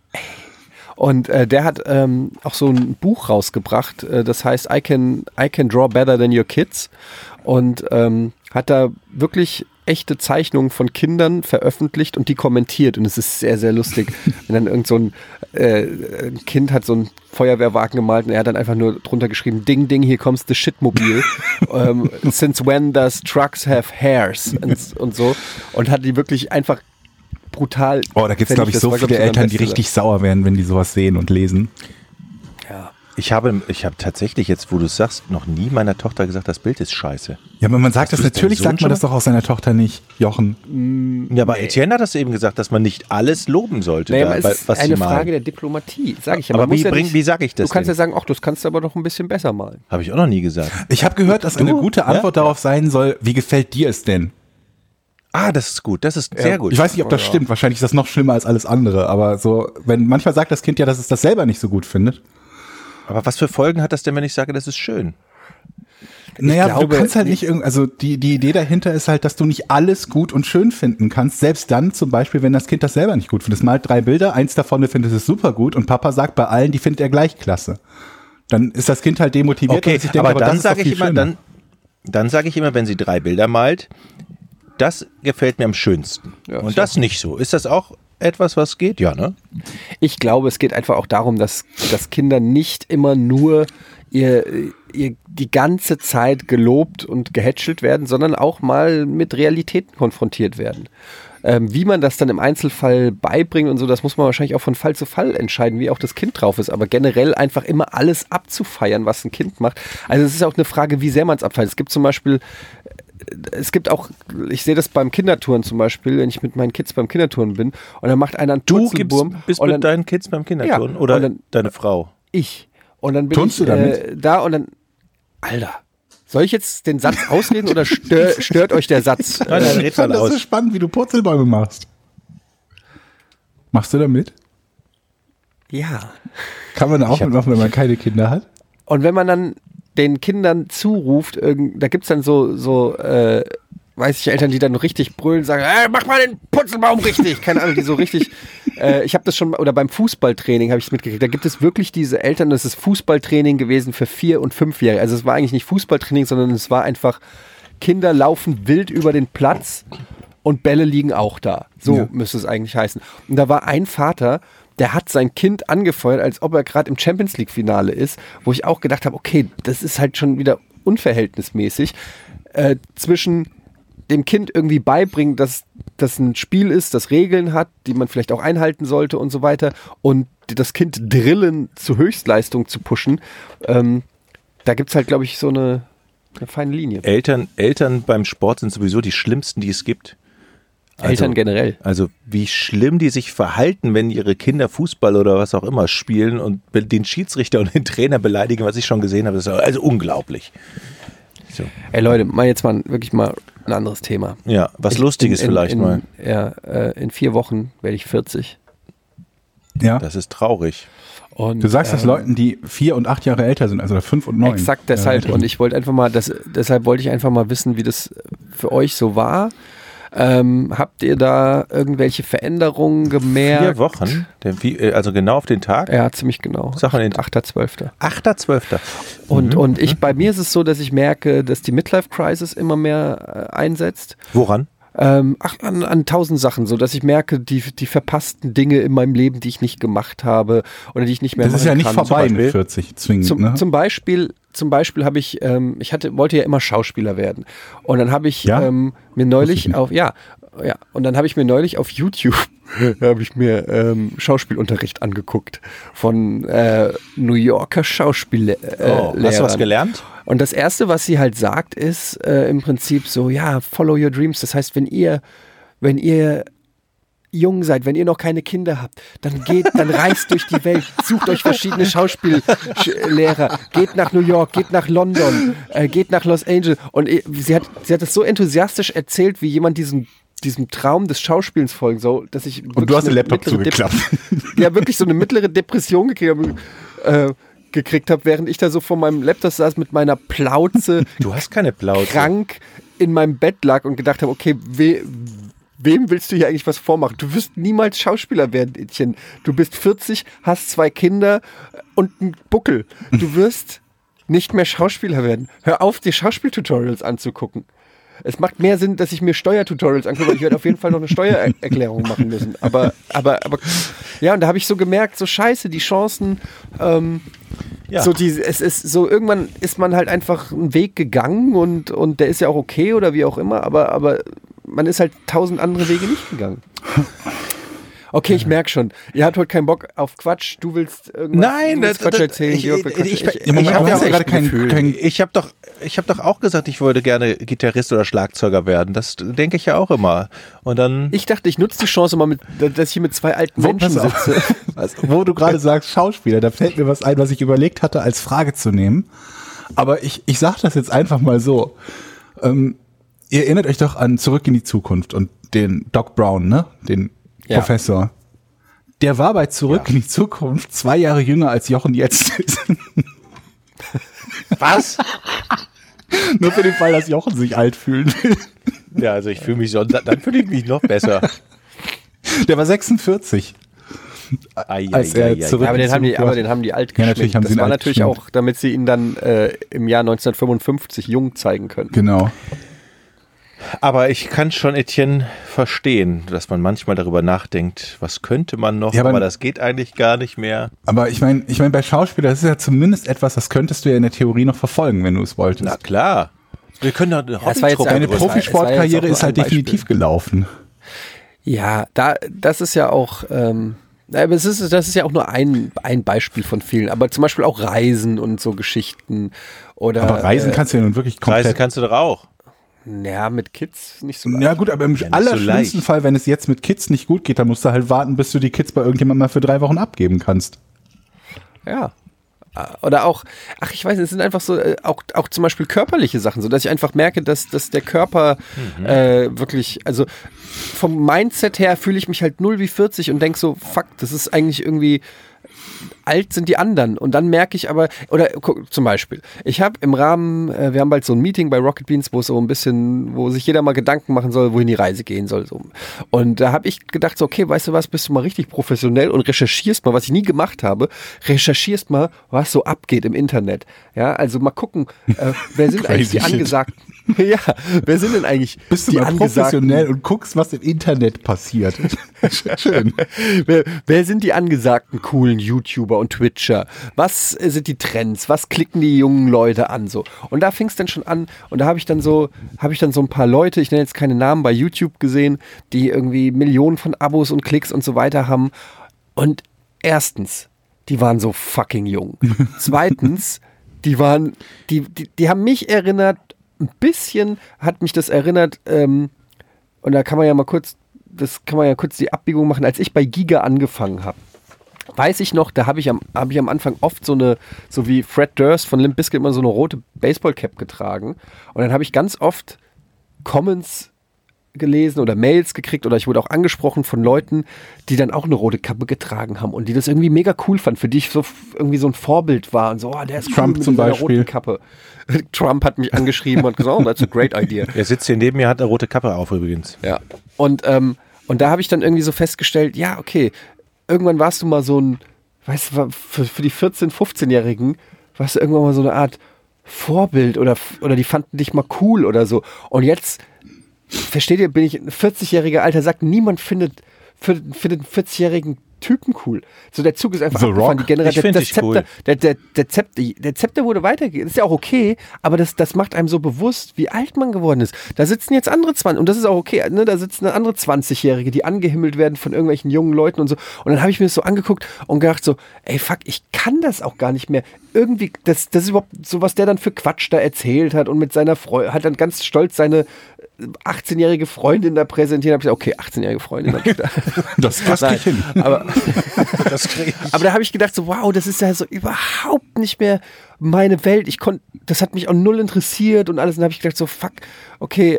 Und äh, der hat ähm, auch so ein Buch rausgebracht, äh, das heißt I can, I can Draw Better Than Your Kids. Und ähm, hat da wirklich echte Zeichnungen von Kindern veröffentlicht und die kommentiert. Und es ist sehr, sehr lustig, wenn dann irgend so ein, äh, ein Kind hat so ein Feuerwehrwagen gemalt und er hat dann einfach nur drunter geschrieben, Ding, Ding, here comes the shitmobil. ähm, Since when does trucks have hairs? Und, und so. Und hat die wirklich einfach brutal. Oh, da gibt es, fertig. glaube ich, Das so war, glaub viele ich, sogar Eltern, die Bestseller. richtig sauer werden, wenn die sowas sehen und lesen. Ja. Ich habe, ich habe tatsächlich jetzt, wo du es sagst, noch nie meiner Tochter gesagt, das Bild ist scheiße. Ja, aber man sagt Hast das, du es natürlich deinem Sohn sagt man das schon doch auch seiner Tochter nicht, Jochen. Ja, aber Etienne hat das eben gesagt, dass man nicht alles loben sollte, Naja, da, aber es weil- ist was eine sie malen. Frage der Diplomatie, sage ich ja. Aber Man muss wie ja bring- nicht- wie sag ich das Du kannst denn? ja sagen, ach, das kannst du aber doch ein bisschen besser malen. Habe ich auch noch nie gesagt. Ich habe gehört, dass eine gute Antwort Ja? darauf sein soll, wie gefällt dir es denn? Ah, das ist gut, das ist sehr gut. Ich weiß nicht, ob das Ja. stimmt. Wahrscheinlich ist das noch schlimmer als alles andere. Aber so, wenn manchmal sagt das Kind ja, dass es das selber nicht so gut findet. Aber was für Folgen hat das denn, wenn ich sage, das ist schön? Naja, glaube, du kannst halt die- nicht irgend, also die, die Idee dahinter ist halt, dass du nicht alles gut und schön finden kannst. Selbst dann zum Beispiel, wenn das Kind das selber nicht gut findet. Es malt drei Bilder, eins davon findet es super gut und Papa sagt bei allen, die findet er gleich klasse. Dann ist das Kind halt demotiviert. Okay, und sich denkt, aber das dann ist doch sage ich viel immer, schöner. dann, dann sage ich immer, wenn sie drei Bilder malt, das gefällt mir am schönsten. Ja, Und ist das nicht so. Ist das auch etwas, was geht? Ja, ne? Ich glaube, es geht einfach auch darum, dass, dass Kinder nicht immer nur ihr, ihr die ganze Zeit gelobt und gehätschelt werden, sondern auch mal mit Realitäten konfrontiert werden. Ähm, wie man das dann im Einzelfall beibringt und so, das muss man wahrscheinlich auch von Fall zu Fall entscheiden, wie auch das Kind drauf ist. Aber generell einfach immer alles abzufeiern, was ein Kind macht. Also es ist auch eine Frage, wie sehr man es abfeiert. Es gibt zum Beispiel es gibt auch, ich sehe das beim Kindertouren zum Beispiel, wenn ich mit meinen Kids beim Kindertouren bin und dann macht einer einen Du Purzelwurm gibst, bist und mit dann, deinen Kids beim Kinderturnen Ja, oder und dann- deine Frau? ich. Und dann bin Turnst ich du damit? Äh, da und dann, Alter, soll ich jetzt den Satz ausreden oder stör, stört euch der Satz? Nein, nein, Ich red fand mal das so aus. spannend, wie du Purzelbäume machst. Machst du damit? Ja. Kann man auch mitmachen, wenn man keine Kinder hat? Und wenn man dann den Kindern zuruft, irgend, da gibt's dann so, so, äh, weiß ich, Eltern, die dann richtig brüllen, sagen, hey, mach mal den Purzelbaum richtig. Keine Ahnung, die so richtig, äh, ich habe das schon, oder beim Fußballtraining habe ich es mitgekriegt, da gibt es wirklich diese Eltern, das ist Fußballtraining gewesen für Vier- und Fünfjährige. Also es war eigentlich nicht Fußballtraining, sondern es war einfach, Kinder laufen wild über den Platz und Bälle liegen auch da. So Ja. müsste es eigentlich heißen. Und da war ein Vater, der hat sein Kind angefeuert, als ob er gerade im Champions League Finale ist, wo ich auch gedacht habe, okay, das ist halt schon wieder unverhältnismäßig. Äh, zwischen dem Kind irgendwie beibringen, dass das ein Spiel ist, das Regeln hat, die man vielleicht auch einhalten sollte und so weiter und das Kind drillen zur Höchstleistung zu pushen, ähm, da gibt es halt, glaube ich, so eine, eine feine Linie. Eltern, Eltern beim Sport sind sowieso die schlimmsten, die es gibt. Also, Eltern generell. Also wie schlimm die sich verhalten, wenn ihre Kinder Fußball oder was auch immer spielen und den Schiedsrichter und den Trainer beleidigen, was ich schon gesehen habe, das ist also unglaublich. So. Ey Leute, mal jetzt mal wirklich mal ein anderes Thema. Ja, was in, Lustiges in, in, vielleicht in, mal. Ja, äh, in vier Wochen werde ich vierzig. Ja. Das ist traurig. Und, Du sagst das ähm, Leuten, die vier und acht Jahre älter sind, also fünf und neun. Exakt deshalb. Und ich wollte einfach mal, das, deshalb wollte ich einfach mal wissen, wie das für euch so war. Ähm, habt ihr da irgendwelche Veränderungen gemerkt? Vier Wochen? Der, wie, also genau auf den Tag? Ja, ziemlich genau. Sag mal den achter zwölfter achter zwölfter Und, Mhm. und ich, bei mir ist es so, dass ich merke, dass die Midlife-Crisis immer mehr äh, einsetzt. Woran? Ähm, ach, an, an tausend Sachen, so dass ich merke, die, die verpassten Dinge in meinem Leben, die ich nicht gemacht habe oder die ich nicht mehr Das ist ja machen nicht kann. vorbei Zum Beispiel? mit vierzig zwingend, Zum, ne? zum Beispiel, zum Beispiel habe ich, ähm, ich hatte, wollte ja immer Schauspieler werden. Und dann habe ich Ja? ähm, mir Wusste ich neulich nicht. auf, ja, ja, und dann habe ich mir neulich auf YouTube habe ich mir ähm, Schauspielunterricht angeguckt von äh, New Yorker Schauspiellehrern. Äh, Oh, hast du was gelernt? Und das Erste, was sie halt sagt, ist äh, im Prinzip so, ja, follow your dreams. Das heißt, wenn ihr, wenn ihr jung seid, wenn ihr noch keine Kinder habt, dann geht, dann reist durch die Welt, sucht euch verschiedene Schauspiellehrer, geht nach New York, geht nach London, äh, geht nach Los Angeles. Und äh, sie hat, sie hat das so enthusiastisch erzählt, wie jemand diesen diesem Traum des Schauspielens folgen soll, dass ich Und du hast den eine Laptop mittlere zugeklappt. Dep- ja, wirklich so eine mittlere Depression gekriegt habe, äh, gekriegt habe, während ich da so vor meinem Laptop saß mit meiner Plauze, Du hast keine Plauze. krank in meinem Bett lag und gedacht habe, okay, we, wem willst du hier eigentlich was vormachen? Du wirst niemals Schauspieler werden, Etienne. Du bist vierzig, hast zwei Kinder und einen Buckel. Du wirst nicht mehr Schauspieler werden. Hör auf, dir Schauspieltutorials anzugucken. Es macht mehr Sinn, dass ich mir Steuertutorials angucke, weil ich werde auf jeden Fall noch eine Steuererklärung machen müssen. Aber, aber, aber, ja, und da habe ich so gemerkt, so scheiße, die Chancen, ähm, Ja. so die, es ist so, irgendwann ist man halt einfach einen Weg gegangen und, und der ist ja auch okay oder wie auch immer, aber, aber man ist halt tausend andere Wege nicht gegangen. Okay, ich merke schon. Ihr habt heute keinen Bock auf Quatsch. Du willst irgendwas Nein, du willst das- Quatsch das- erzählen. ich- Georg will Quatsch ich- erzählen. Im Moment Ich hab hast ja du gerade echt kein, Gefühl. kein Ich habe doch, ich habe doch auch gesagt, ich wollte gerne Gitarrist oder Schlagzeuger werden. Das denke ich ja auch immer. Und dann Ich dachte, ich nutze die Chance mal, mit, dass ich hier mit zwei alten Wo, Menschen pass auf. sitze. Also, wo du gerade sagst Schauspieler, da fällt mir was ein, was ich überlegt hatte, als Frage zu nehmen. Aber ich, ich sage das jetzt einfach mal so. Ähm, ihr erinnert euch doch an Zurück in die Zukunft und den Doc Brown, ne? Den Ja. Professor. Der war bei Zurück in die Zukunft zwei Jahre jünger als Jochen jetzt ist. was? Nur für den Fall, dass Jochen sich alt fühlen will. Ja, also ich fühle mich so, dann fühle ich mich noch besser. Der war sechsundvierzig. Ai, Als ai, er ai, ai. zurück- Aber den, haben die, aber den haben die alt Ja, geschminkt. natürlich haben das sie ihn war alt natürlich geschminkt. auch, damit sie ihn dann äh, im Jahr neunzehnhundertfünfundfünfzig jung zeigen können. Genau. Aber ich kann schon Etienne verstehen, dass man manchmal darüber nachdenkt, was könnte man noch, Ja, aber- aber das geht eigentlich gar nicht mehr. Aber ich meine, ich meine, bei Schauspielern, das ist ja zumindest etwas, das könntest du ja in der Theorie noch verfolgen, wenn du es wolltest. Na klar. Wir können doch eine das war jetzt Hobbytruppe Deine es war- gründen. es war jetzt Profisportkarriere auch nur ist halt ein Beispiel. definitiv gelaufen. Ja, da, das ist ja auch, ähm, aber es ist, das ist ja auch nur ein, ein Beispiel von vielen. Aber zum Beispiel auch Reisen und so Geschichten. Oder, Aber Reisen äh, kannst du ja nun wirklich Reisen komplett. kannst du doch auch. Ja, mit Kids nicht so leicht. Ja gut, aber im Ja, nicht allerschlimmsten so leicht. Fall, wenn es jetzt mit Kids nicht gut geht, dann musst du halt warten, bis du die Kids bei irgendjemandem mal für drei Wochen abgeben kannst. Ja. Oder auch, ach ich weiß nicht, es sind einfach so, äh, auch, auch zum Beispiel körperliche Sachen, so dass ich einfach merke, dass, dass der Körper Mhm. äh, wirklich, also vom Mindset her fühle ich mich halt null wie vierzig und denke so, fuck, das ist eigentlich irgendwie, alt sind die anderen. Und dann merke ich aber, oder guck, zum Beispiel, ich habe im Rahmen, äh, wir haben bald so ein Meeting bei Rocket Beans, wo es so ein bisschen, wo sich jeder mal Gedanken machen soll, wohin die Reise gehen soll. So. Und da habe ich gedacht, so, okay, weißt du was, bist du mal richtig professionell und recherchierst mal, was ich nie gemacht habe, recherchierst mal, was so abgeht im Internet. Ja, also mal gucken, äh, wer sind eigentlich die Crazy shit. angesagten, ja, wer sind denn eigentlich Bist du die mal angesagten, professionell und guckst, was im Internet passiert. Schön. wer, wer sind die angesagten coolen YouTuber und Twitcher? Was sind die Trends? Was klicken die jungen Leute an? So. Und da fing es dann schon an und da habe ich dann so, habe ich dann so ein paar Leute, ich nenne jetzt keine Namen, bei YouTube gesehen, die irgendwie Millionen von Abos und Klicks und so weiter haben. Und erstens, die waren so fucking jung. Zweitens, die waren, die, die, die haben mich erinnert, ein bisschen hat mich das erinnert, ähm, und da kann man ja mal kurz, das kann man ja kurz die Abbiegung machen, als ich bei Giga angefangen habe. Weiß ich noch, da habe ich, am, hab ich am Anfang oft so eine, so wie Fred Durst von Limp Bizkit immer so eine rote Baseballcap getragen. Und dann habe ich ganz oft Comments gelesen oder Mails gekriegt oder ich wurde auch angesprochen von Leuten, die dann auch eine rote Kappe getragen haben und die das irgendwie mega cool fanden, für die ich so irgendwie so ein Vorbild war und so, oh, der ist Trump cool mit zum seiner Beispiel. roten Kappe. Trump hat mich angeschrieben und gesagt, oh, that's a great idea. Er sitzt hier neben mir, hat eine rote Kappe auf übrigens. Ja. Und, ähm, und da habe ich dann irgendwie so festgestellt, ja, okay, irgendwann warst du mal so ein, weißt du, für, für die vierzehn-, fünfzehnjährigen warst du irgendwann mal so eine Art Vorbild oder, oder die fanden dich mal cool oder so. Und jetzt, versteht ihr, bin ich ein vierzigjähriger alter Sack, niemand findet, findet, findet einen vierzigjährigen Typen cool. So, der Zug ist einfach The abgefahren. Rock. Die Generation, Ich find das dich Zepter, cool. der, der, der, Zepter, der Zepter wurde weitergegeben. Ist ja auch okay, aber das, das macht einem so bewusst, wie alt man geworden ist. Da sitzen jetzt andere zwanzig, und das ist auch okay, ne? Da sitzen eine andere zwanzigjährige, die angehimmelt werden von irgendwelchen jungen Leuten und so. Und dann habe ich mir das so angeguckt und gedacht so, ey, fuck, ich kann das auch gar nicht mehr. Irgendwie, das, das ist überhaupt so, was der dann für Quatsch da erzählt hat und mit seiner Freundin, hat dann ganz stolz seine achtzehnjährige Freundin da präsentiert. Da habe ich gesagt, okay, achtzehnjährige Freundin. Hab ich da. Das, das krieg ich hin. Aber, Das krieg ich. aber da habe ich gedacht, so, wow, das ist ja so überhaupt nicht mehr meine Welt. Ich konnte, das hat mich auch null interessiert und alles. Und dann habe ich gedacht, so, fuck, okay,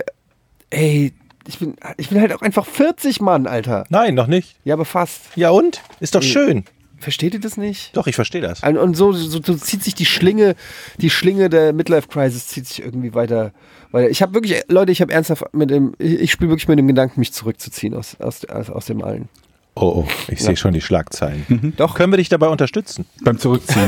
ey, ich bin, ich bin halt auch einfach vierzig, Mann, Alter. Nein, noch nicht. Ja, aber fast. Ja und? Ist doch schön. Versteht ihr das nicht? Doch, ich verstehe das. Und, und so, so, so zieht sich die Schlinge, die Schlinge der Midlife-Crisis zieht sich irgendwie weiter. weiter. Ich habe wirklich, Leute, ich habe ernsthaft mit dem, ich, ich spiele wirklich mit dem Gedanken, mich zurückzuziehen aus, aus, aus, aus dem Allen. Oh, oh, ich Ja. sehe schon die Schlagzeilen. Mhm. Doch. Können wir dich dabei unterstützen? Beim Zurückziehen.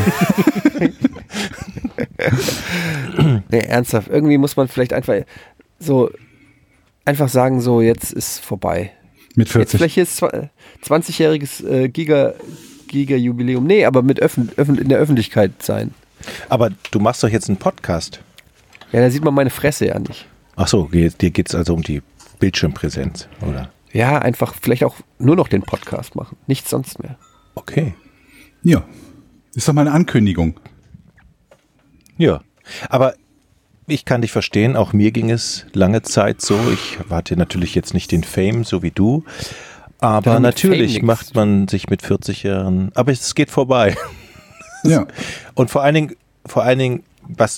Nee, ernsthaft. Irgendwie muss man vielleicht einfach so, einfach sagen, so, jetzt ist vorbei. Mit Jetzt vierzig. vielleicht hier ist zwa- zwanzigjähriges äh, Giga, Giga-Jubiläum. Nee, aber mit Öffn Öffn in der Öffentlichkeit sein. Aber du machst doch jetzt einen Podcast. Ja, da sieht man meine Fresse ja nicht. Ach so, ge- dir geht es also um die Bildschirmpräsenz, oder? Ja, einfach vielleicht auch nur noch den Podcast machen. Nichts sonst mehr. Okay. Ja. Ist doch mal eine Ankündigung. Ja. Aber ich kann dich verstehen, auch mir ging es lange Zeit so. Ich hatte natürlich jetzt nicht den Fame, so wie du. Aber Ja, mit natürlich Fame macht man sich mit vierzig Jahren, aber es geht vorbei. Ja. Und vor allen Dingen, vor allen Dingen, was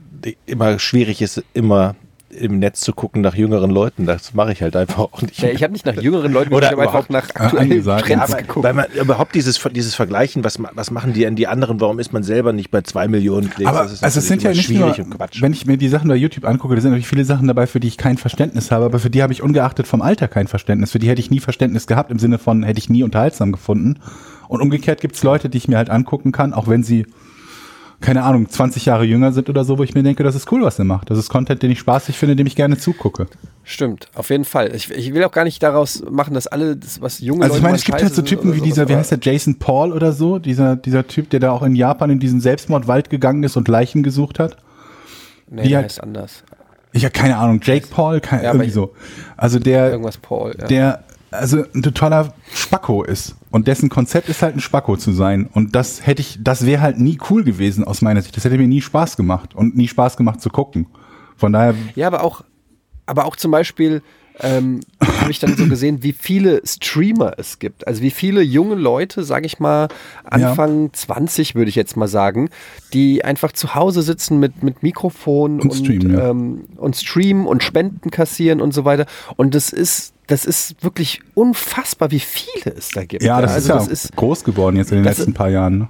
immer schwierig ist, immer im Netz zu gucken nach jüngeren Leuten. Das mache ich halt einfach auch nicht. Ja, ich habe nicht nach jüngeren Leuten Oder geguckt, ich habe einfach nach aktuellen angesagt. Trends Ja, aber, geguckt. weil man überhaupt dieses, dieses Vergleichen, was, ma- was machen die denn die anderen, warum ist man selber nicht bei zwei Millionen Klicks? Aber Das ist also es sind natürlich ja immer nicht schwierig nur, und Quatsch. wenn ich mir die Sachen bei YouTube angucke, da sind natürlich viele Sachen dabei, für die ich kein Verständnis habe, aber für die habe ich ungeachtet vom Alter kein Verständnis. Für die hätte ich nie Verständnis gehabt, im Sinne von hätte ich nie unterhaltsam gefunden. Und umgekehrt gibt es Leute, die ich mir halt angucken kann, auch wenn sie, keine Ahnung, zwanzig Jahre jünger sind oder so, wo ich mir denke, das ist cool, was er macht. Das ist Content, den ich spaßig finde, dem ich gerne zugucke. Stimmt, auf jeden Fall. Ich, ich will auch gar nicht daraus machen, dass alle, das, was junge Also Leute ich meine, mal es gibt scheiße halt so sind Typen oder wie dieser, sowas, wie aber- heißt der, Jason Paul oder so, dieser, dieser Typ, der da auch in Japan in diesen Selbstmordwald gegangen ist und Leichen gesucht hat. Nee, die der halt- heißt anders. Ich habe keine Ahnung, Jake Paul, kein, Ja, aber irgendwie ich- so. Also der, Irgendwas Paul, ja. der also ein totaler Spacko ist und dessen Konzept ist halt ein Spacko zu sein und das hätte ich, das wäre halt nie cool gewesen aus meiner Sicht. Das hätte mir nie Spaß gemacht und nie Spaß gemacht zu gucken. Von daher, Ja, aber auch, aber auch zum Beispiel ähm, habe ich dann so gesehen, wie viele Streamer es gibt. Also wie viele junge Leute, sage ich mal, Anfang zwanzig würde ich jetzt mal sagen, die einfach zu Hause sitzen mit, mit Mikrofon Und und, streamen, ja. ähm, und streamen und Spenden kassieren und so weiter. Und das ist, das ist wirklich unfassbar, wie viele es da gibt. ja, das also ist ja das auch ist groß geworden jetzt in den das letzten ist- paar Jahren. Ne?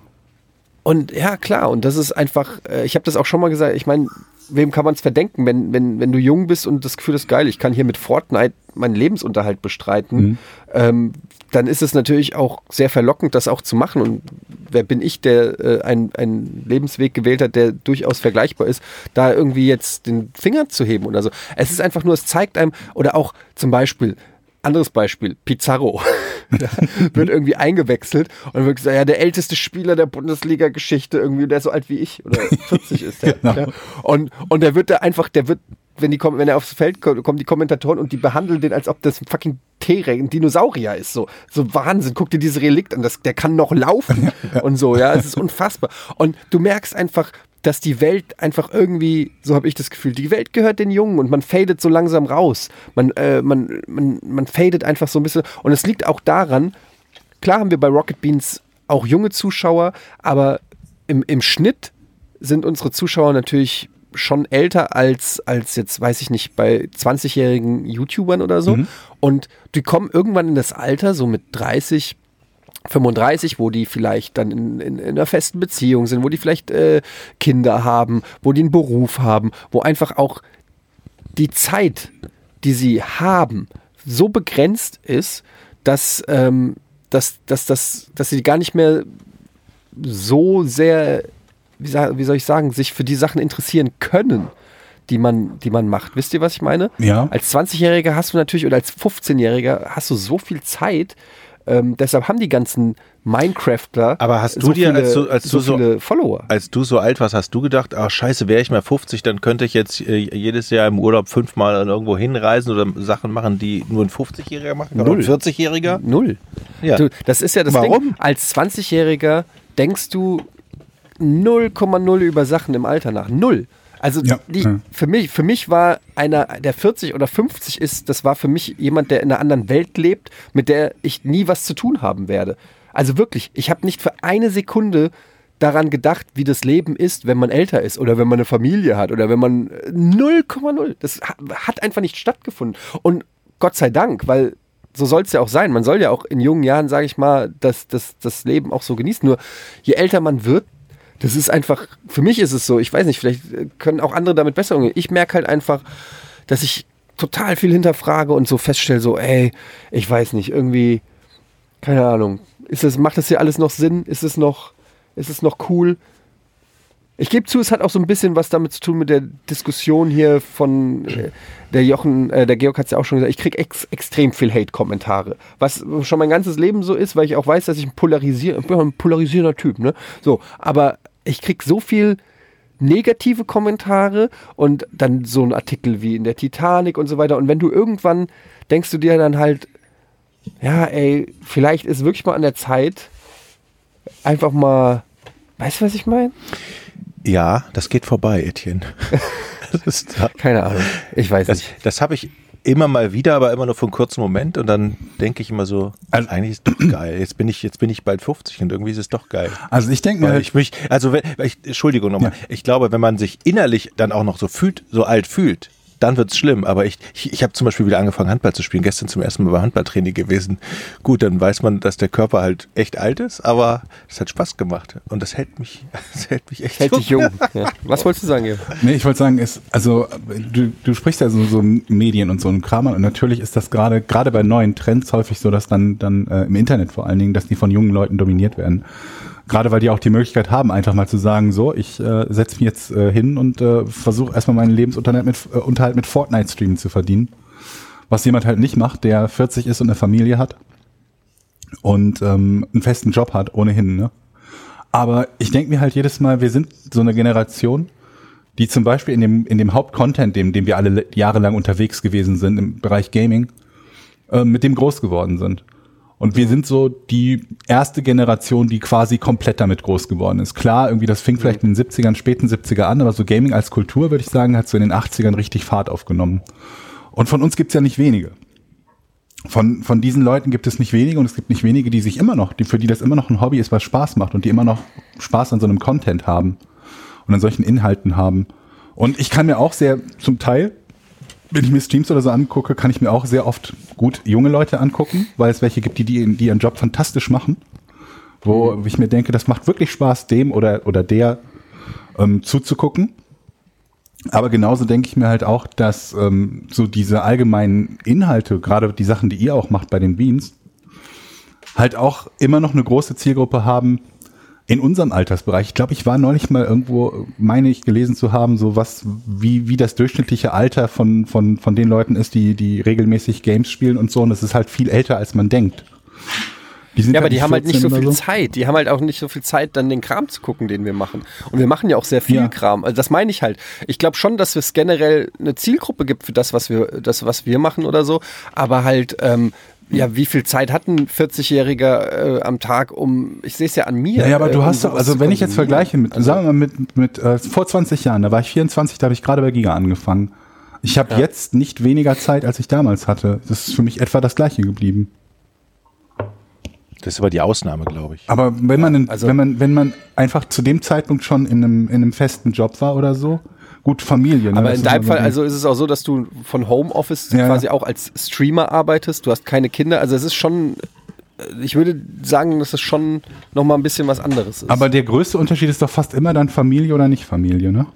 Und ja, klar, und das ist einfach, äh, ich habe das auch schon mal gesagt, ich meine, wem kann man es verdenken, wenn, wenn, wenn du jung bist und das Gefühl ist, geil, ich kann hier mit Fortnite meinen Lebensunterhalt bestreiten, Mhm. ähm, dann ist es natürlich auch sehr verlockend, das auch zu machen. Und wer bin ich, der äh, ein- einen Lebensweg gewählt hat, der durchaus vergleichbar ist, da irgendwie jetzt den Finger zu heben oder so. Es ist einfach nur, es zeigt einem, oder auch zum Beispiel, anderes Beispiel, Pizarro. wird irgendwie eingewechselt und dann wird gesagt, ja, der älteste Spieler der Bundesliga-Geschichte irgendwie, der so alt wie ich oder vierzig ist. Der, genau. der. Und, und der wird da einfach, der wird, wenn, die, wenn er aufs Feld kommt, kommen die Kommentatoren und die behandeln den, als ob das ein fucking T-Rex, ein Dinosaurier ist. So, so Wahnsinn, guck dir dieses Relikt an, das, der kann noch laufen und so, ja, es ist unfassbar. Und du merkst einfach, dass die Welt einfach irgendwie, so habe ich das Gefühl, die Welt gehört den Jungen und man fadet so langsam raus. Man, äh, man, man, man fadet einfach so ein bisschen. Und es liegt auch daran, klar haben wir bei Rocket Beans auch junge Zuschauer, aber im, im Schnitt sind unsere Zuschauer natürlich schon älter als, als jetzt, weiß ich nicht, bei zwanzigjährigen YouTubern oder so. Mhm. Und die kommen irgendwann in das Alter, so mit dreißig, fünfunddreißig, wo die vielleicht dann in, in, in einer festen Beziehung sind, wo die vielleicht äh, Kinder haben, wo die einen Beruf haben, wo einfach auch die Zeit, die sie haben, so begrenzt ist, dass, ähm, dass, dass, dass, dass sie gar nicht mehr so sehr, wie, wie soll ich sagen, sich für die Sachen interessieren können, die man, die man macht. Wisst ihr, was ich meine? Ja. Als zwanzigjähriger hast du natürlich, oder als fünfzehnjähriger hast du so viel Zeit. Ähm, deshalb haben die ganzen Minecraftler aber hast du so dir, viele, als du, als so du so, viele Follower. Als du so alt warst, hast du gedacht, ach scheiße, wäre ich mal fünfzig, dann könnte ich jetzt äh, jedes Jahr im Urlaub fünfmal irgendwo hinreisen oder Sachen machen, die nur ein fünfzigjähriger machen? Null. Oder ein vierzigjähriger? Null. Ja. Du, das ist ja das Warum? Ding. Als zwanzigjähriger denkst du null Komma null über Sachen im Alter nach. Null. Also ja, die, ja. Für mich, für mich war einer, der vierzig oder fünfzig ist, das war für mich jemand, der in einer anderen Welt lebt, mit der ich nie was zu tun haben werde. Also wirklich, ich habe nicht für eine Sekunde daran gedacht, wie das Leben ist, wenn man älter ist oder wenn man eine Familie hat oder wenn man null Komma null. Das hat einfach nicht stattgefunden. Und Gott sei Dank, weil so soll es ja auch sein. Man soll ja auch in jungen Jahren, sage ich mal, das, das, das Leben auch so genießen. Nur je älter man wird, das ist einfach, für mich ist es so, ich weiß nicht, vielleicht können auch andere damit besser umgehen. Ich merke halt einfach, dass ich total viel hinterfrage und so feststelle, so, ey, ich weiß nicht, irgendwie, keine Ahnung, ist das, macht das hier alles noch Sinn? Ist es noch, ist es noch cool? Ich gebe zu, es hat auch so ein bisschen was damit zu tun mit der Diskussion hier von äh, der Jochen, äh, der Georg hat es ja auch schon gesagt, ich kriege ex extrem viel Hate-Kommentare. Was schon mein ganzes Leben so ist, weil ich auch weiß, dass ich ein, polarisier ein polarisierender Typ, ne? So, aber ich kriege so viel negative Kommentare und dann so ein Artikel wie in der Titanic und so weiter. Und wenn du irgendwann denkst du dir dann halt, ja, ey, vielleicht ist wirklich mal an der Zeit, einfach mal, weißt du, was ich meine? Ja, das geht vorbei, Etienne. Das ist, keine Ahnung, ich weiß das, nicht. Das habe ich immer mal wieder, aber immer nur für einen kurzen Moment und dann denke ich immer so, also eigentlich ist es doch geil. Jetzt bin ich, jetzt bin ich bald fünfzig und irgendwie ist es doch geil. Also ich denke mal, ich mich, also wenn, ich, Entschuldigung nochmal, ja. Ich glaube, wenn man sich innerlich dann auch noch so fühlt, so alt fühlt, dann wird's schlimm. Aber ich, ich, ich habe zum Beispiel wieder angefangen, Handball zu spielen. Gestern zum ersten Mal bei Handballtraining gewesen. Gut, dann weiß man, dass der Körper halt echt alt ist, aber es hat Spaß gemacht. Und das hält mich, das hält mich echt hält dich jung. Ja. Was wolltest du sagen, Georg? Nee, ich wollte sagen, ist, also du, du sprichst ja so, so Medien und so einen Kram an und natürlich ist das gerade, gerade bei neuen Trends häufig so, dass dann, dann äh, im Internet vor allen Dingen, dass die von jungen Leuten dominiert werden. Gerade weil die auch die Möglichkeit haben, einfach mal zu sagen, so, ich äh, setze mich jetzt äh, hin und äh, versuche erstmal meinen Lebensunterhalt mit, äh, Unterhalt mit Fortnite-Streamen zu verdienen. Was jemand halt nicht macht, der vierzig ist und eine Familie hat und ähm, einen festen Job hat, ohnehin, ne? Aber ich denke mir halt jedes Mal, wir sind so eine Generation, die zum Beispiel in dem, in dem Hauptcontent, dem, dem wir alle jahrelang unterwegs gewesen sind, im Bereich Gaming, äh, mit dem groß geworden sind. Und wir sind so die erste Generation, die quasi komplett damit groß geworden ist. Klar, irgendwie das fing vielleicht in den siebzigern, späten siebziger an, aber so Gaming als Kultur, würde ich sagen, hat so in den achtzigern richtig Fahrt aufgenommen. Und von uns gibt's ja nicht wenige. Von, von diesen Leuten gibt es nicht wenige und es gibt nicht wenige, die sich immer noch, die, für die das immer noch ein Hobby ist, was Spaß macht und die immer noch Spaß an so einem Content haben und an solchen Inhalten haben. Und ich kann mir auch sehr zum Teil, wenn ich mir Streams oder so angucke, kann ich mir auch sehr oft gut junge Leute angucken, weil es welche gibt, die, die, die ihren Job fantastisch machen, wo mhm. ich mir denke, das macht wirklich Spaß, dem oder, oder der ähm, zuzugucken. Aber genauso denke ich mir halt auch, dass ähm, so diese allgemeinen Inhalte, gerade die Sachen, die ihr auch macht bei den Beans, halt auch immer noch eine große Zielgruppe haben, in unserem Altersbereich. Ich glaube, ich war neulich mal irgendwo, meine ich, gelesen zu haben, so was, wie, wie das durchschnittliche Alter von, von, von den Leuten ist, die, die regelmäßig Games spielen und so. Und das ist halt viel älter, als man denkt. Die sind Ja, aber halt die haben halt nicht so vierzehn viel oder Zeit. Die haben halt auch nicht so viel Zeit, dann den Kram zu gucken, den wir machen. Und wir machen ja auch sehr viel Ja. Kram. Also das meine ich halt. Ich glaube schon, dass es generell eine Zielgruppe gibt für das, was wir, das, was wir machen oder so. Aber halt, ähm, ja, wie viel Zeit hat ein vierzig-Jähriger äh, am Tag, um, ich sehe es ja an mir. Ja, ja, aber äh, du um hast doch, sowas also zu wenn ich jetzt konsumieren. vergleiche mit, Also, sagen wir mal mit, mit äh, vor zwanzig Jahren, da war ich vierundzwanzig, da habe ich gerade bei Giga angefangen. Ich habe Ja. jetzt nicht weniger Zeit, als ich damals hatte. Das ist für mich etwa das Gleiche geblieben. Das ist aber die Ausnahme, glaube ich. Aber wenn man, in, also- wenn man, wenn man einfach zu dem Zeitpunkt schon in einem, in einem festen Job war oder so, gut, Familie. Ne? Aber Das in ist deinem immer so Fall, ein- also ist es auch so, dass du von Homeoffice Ja, quasi ja. auch als Streamer arbeitest. Du hast keine Kinder. Also es ist schon, ich würde sagen, dass es schon nochmal ein bisschen was anderes ist. Aber der größte Unterschied ist doch fast immer dann Familie oder nicht Familie, ne?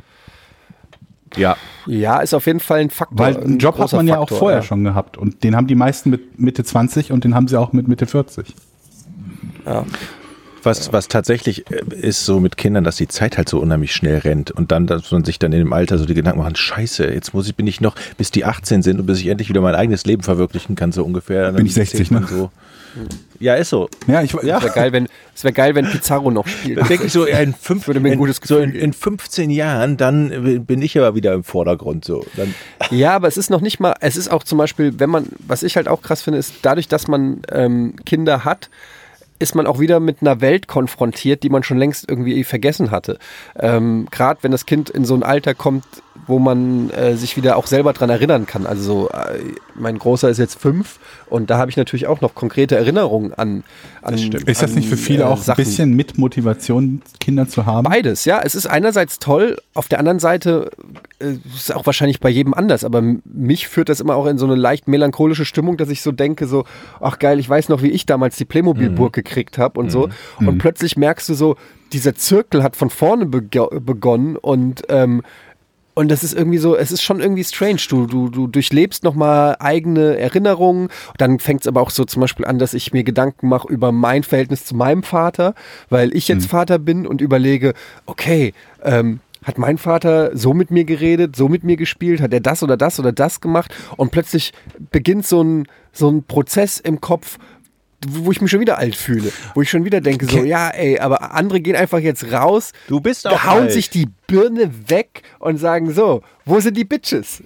Ja. ja, ist auf jeden Fall ein Faktor. Weil einen ein Job hat großer man ja Faktor, auch vorher ja. schon gehabt und den haben die meisten mit Mitte zwanzig und den haben sie auch mit Mitte vierzig. Ja. Was, was tatsächlich äh, ist so mit Kindern, dass die Zeit halt so unheimlich schnell rennt und dann, dass man sich dann in dem Alter so die Gedanken machen, scheiße, jetzt muss ich, bin ich noch, bis die achtzehn sind und bis ich endlich wieder mein eigenes Leben verwirklichen kann, so ungefähr. Dann Bin ich sechzig, zählt man ne? So. Ja, ist so. Ja, ich Ja. Es wäre geil, wenn, es wäre geil, wenn Pizarro noch spielt. Da denke ich so, ja, in, fünf, Würde mir ein in, gutes so Gefühl in, in fünfzehn Jahren, dann äh, bin ich aber wieder im Vordergrund. So. Dann, Ja, aber es ist noch nicht mal, es ist auch zum Beispiel, wenn man, was ich halt auch krass finde, ist dadurch, dass man ähm, Kinder hat, ist man auch wieder mit einer Welt konfrontiert, die man schon längst irgendwie vergessen hatte. Ähm, Gerade wenn das Kind in so ein Alter kommt, wo man äh, sich wieder auch selber dran erinnern kann. Also so, äh, mein Großer ist jetzt fünf und da habe ich natürlich auch noch konkrete Erinnerungen an, an Ist das an, nicht für viele äh, auch ein Sachen. bisschen mit Motivation, Kinder zu haben? Beides, ja. Es ist einerseits toll, auf der anderen Seite äh, ist es auch wahrscheinlich bei jedem anders, aber m- mich führt das immer auch in so eine leicht melancholische Stimmung, dass ich so denke, so, ach geil, ich weiß noch, wie ich damals die Playmobil-Burg gekriegt habe und so. Und plötzlich merkst du so, dieser Zirkel hat von vorne bege- begonnen und ähm, und das ist irgendwie so, es ist schon irgendwie strange. Du, du, du durchlebst nochmal eigene Erinnerungen. Dann fängt es aber auch so zum Beispiel an, dass ich mir Gedanken mache über mein Verhältnis zu meinem Vater, weil ich jetzt Vater bin und überlege, okay, ähm, hat mein Vater so mit mir geredet, so mit mir gespielt, hat er das oder das oder das gemacht? Und plötzlich beginnt so ein, so ein Prozess im Kopf, wo ich mich schon wieder alt fühle, wo ich schon wieder denke, so, ja, ey, aber andere gehen einfach jetzt raus, Du bist auch hauen alt. sich die Birne weg und sagen so, wo sind die Bitches?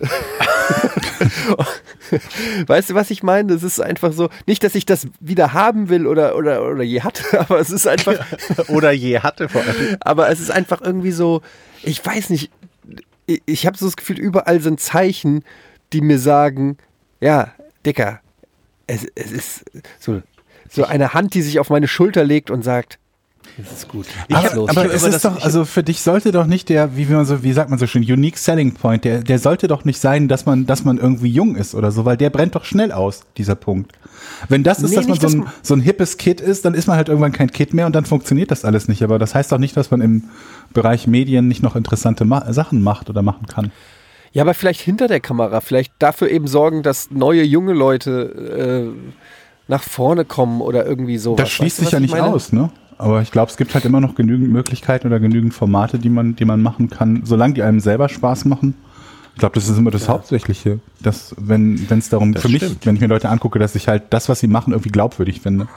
Weißt du, was ich meine? Das ist einfach so, nicht, dass ich das wieder haben will oder, oder, oder je hatte, aber es ist einfach, oder je hatte vor allem. aber es ist einfach irgendwie so, ich weiß nicht, ich, ich habe so das Gefühl, überall sind Zeichen, die mir sagen, ja, Dicker, es, es ist so, so eine Hand, die sich auf meine Schulter legt und sagt, es ist gut. Ich aber hab los. aber Ich hab es immer ist das- doch, also für dich sollte doch nicht der, wie man so, wie sagt man so schön, unique selling point, der, der sollte doch nicht sein, dass man, dass man irgendwie jung ist oder so, weil der brennt doch schnell aus, dieser Punkt. Wenn das ist, Nee, dass man nicht, so dass ein, man- so ein hippes Kid ist, dann ist man halt irgendwann kein Kid mehr und dann funktioniert das alles nicht. Aber das heißt doch nicht, dass man im Bereich Medien nicht noch interessante Ma- Sachen macht oder machen kann. Ja, aber vielleicht hinter der Kamera, vielleicht dafür eben sorgen, dass neue junge Leute äh, nach vorne kommen oder irgendwie sowas. Das schließt Weißt du, sich was ja ich nicht meine? aus, ne? Aber ich glaube, es gibt halt immer noch genügend Möglichkeiten oder genügend Formate, die man, die man machen kann, solange die einem selber Spaß machen. Ich glaube, das ist immer das Hauptsächliche, dass, wenn es darum, Das für mich, stimmt. wenn ich mir Leute angucke, dass ich halt das, was sie machen, irgendwie glaubwürdig finde.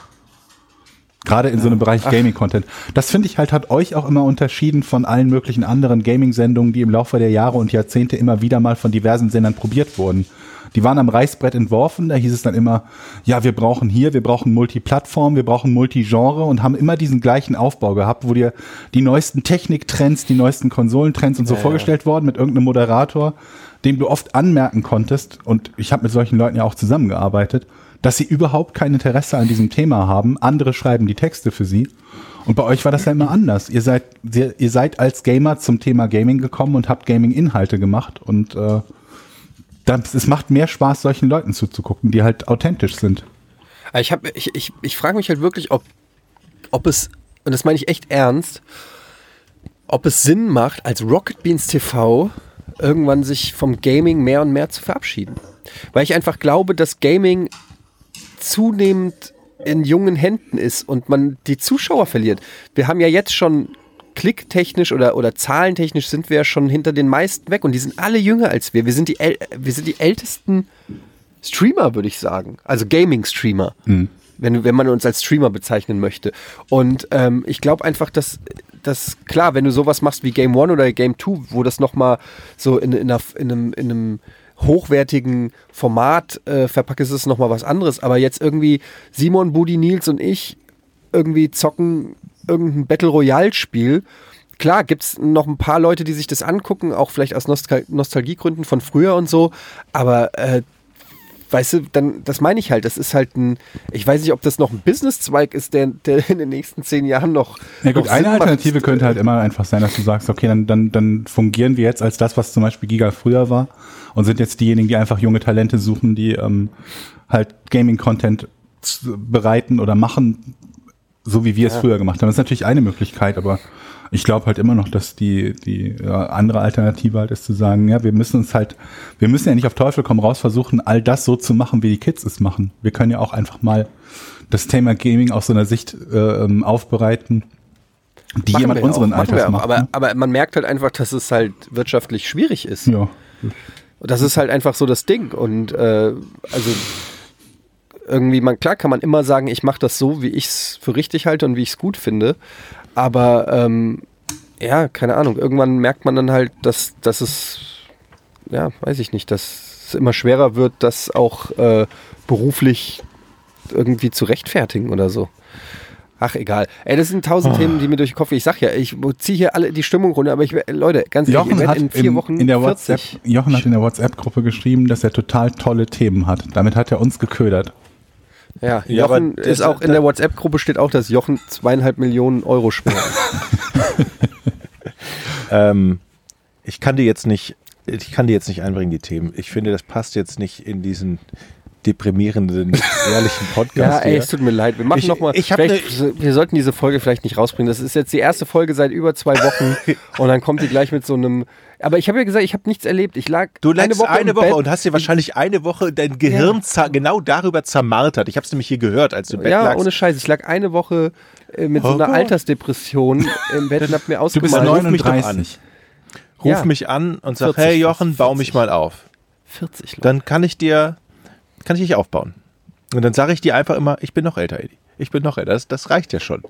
Gerade in so einem Bereich Gaming-Content. Das finde ich halt, hat euch auch immer unterschieden von allen möglichen anderen Gaming-Sendungen, die im Laufe der Jahre und Jahrzehnte immer wieder mal von diversen Sendern probiert wurden. Die waren am Reißbrett entworfen, da hieß es dann immer, ja, wir brauchen hier, wir brauchen Multiplattform, wir brauchen Multigenre und haben immer diesen gleichen Aufbau gehabt, wo dir die neuesten Techniktrends, die neuesten Konsolentrends und so Ja, vorgestellt worden mit irgendeinem Moderator, dem du oft anmerken konntest, und ich habe mit solchen Leuten ja auch zusammengearbeitet, dass sie überhaupt kein Interesse an diesem Thema haben. Andere schreiben die Texte für sie. Und bei euch war das ja immer anders. Ihr seid, ihr seid als Gamer zum Thema Gaming gekommen und habt Gaming-Inhalte gemacht. Und äh, das, es macht mehr Spaß, solchen Leuten zuzugucken, die halt authentisch sind. Ich, hab- ich, ich, ich frage mich halt wirklich, ob, ob es, und das meine ich echt ernst, ob es Sinn macht, als Rocket Beans T V irgendwann sich vom Gaming mehr und mehr zu verabschieden. Weil ich einfach glaube, dass Gaming zunehmend in jungen Händen ist und man die Zuschauer verliert. Wir haben ja jetzt schon klicktechnisch oder, oder zahlentechnisch sind wir ja schon hinter den meisten weg und die sind alle jünger als wir. Wir sind die, äl- wir sind die ältesten Streamer, würde ich sagen. Also Gaming-Streamer. wenn, wenn man uns als Streamer bezeichnen möchte. Und ähm, ich glaube einfach, dass, dass, klar, wenn du sowas machst wie Game One oder Game Two, wo das nochmal so in, in, einer, in, einem, in einem hochwertigen Format äh, verpackt ist, ist es nochmal was anderes. Aber jetzt irgendwie Simon, Budi, Nils und ich irgendwie zocken irgendein Battle Royale Spiel. Klar, gibt es noch ein paar Leute, die sich das angucken, auch vielleicht aus Nostal- Nostalgiegründen von früher und so, aber äh, weißt du, dann, das meine ich halt, das ist halt ein, ich weiß nicht, ob das noch ein Businesszweig ist, der, der in den nächsten zehn Jahren noch Ja gut, noch eine Sinn Alternative macht. könnte halt immer einfach sein, dass du sagst, okay, dann, dann, dann fungieren wir jetzt als das, was zum Beispiel Giga früher war und sind jetzt diejenigen, die einfach junge Talente suchen, die ähm, halt Gaming-Content bereiten oder machen, so wie wir es Ja. früher gemacht haben. Das ist natürlich eine Möglichkeit, aber ich glaube halt immer noch, dass die, die ja, andere Alternative halt ist zu sagen, ja, wir müssen uns halt, wir müssen ja nicht auf Teufel komm raus versuchen, all das so zu machen, wie die Kids es machen. Wir können ja auch einfach mal das Thema Gaming aus so einer Sicht äh, aufbereiten, die Machen jemand wir ja unseren auch, machen wir Alters auch. macht. Aber, ne? aber man merkt halt einfach, dass es halt wirtschaftlich schwierig ist. Ja. Das ist halt einfach so das Ding. Und äh, also irgendwie, man, klar kann man immer sagen, ich mache das so, wie ich es für richtig halte und wie ich es gut finde. Aber ähm, ja, keine Ahnung, irgendwann merkt man dann halt, dass, dass es, ja, weiß ich nicht, dass es immer schwerer wird, das auch äh, beruflich irgendwie zu rechtfertigen oder so. Ach, egal. Ey, das sind tausend Oh. Themen, die mir durch den Kopf gehen. Ich sag ja, ich ziehe hier alle die Stimmung runter, aber ich, Leute, ganz ehrlich, ihr Jochen werdet hat in vier in, Wochen in der WhatsApp, vierzig. Jochen hat in der WhatsApp-Gruppe geschrieben, dass er total tolle Themen hat. Damit hat er uns geködert. Ja, Ja, Jochen aber ist das- auch in der WhatsApp-Gruppe steht auch, dass Jochen zweieinhalb Millionen Euro schwer ist. Ähm, ich kann die jetzt nicht, ich kann die jetzt nicht einbringen, die Themen. Ich finde, das passt jetzt nicht in diesen deprimierenden, ehrlichen Ja, Podcast ey, hier. es tut mir leid. Wir machen Ich- nochmal. ich hab Wir sollten diese Folge vielleicht nicht rausbringen. Das ist jetzt die erste Folge seit über zwei Wochen und dann kommt die gleich mit so einem. Aber ich habe ja gesagt, ich habe nichts erlebt. Ich lag Du lagst eine Woche, eine im Woche Bett. und hast dir wahrscheinlich eine Woche dein Gehirn zer- genau darüber zermartert. Ich habe es nämlich hier gehört, als du im Bett Ja, lagst. ohne Scheiß. Ich lag eine Woche äh, mit so Oh einer Gott. Altersdepression im Bett und hab mir Du bist ausgemalt. ruf mich doch an. neununddreißig. Ruf Ja. mich an und sag, vierzig, hey Jochen, bau mich vierzig. mal auf. vierzig Leute. Dann kann ich dir, kann ich dich aufbauen. Und dann sage ich dir einfach immer, ich bin noch älter, Eddie. Ich bin noch älter. Das, das reicht ja schon.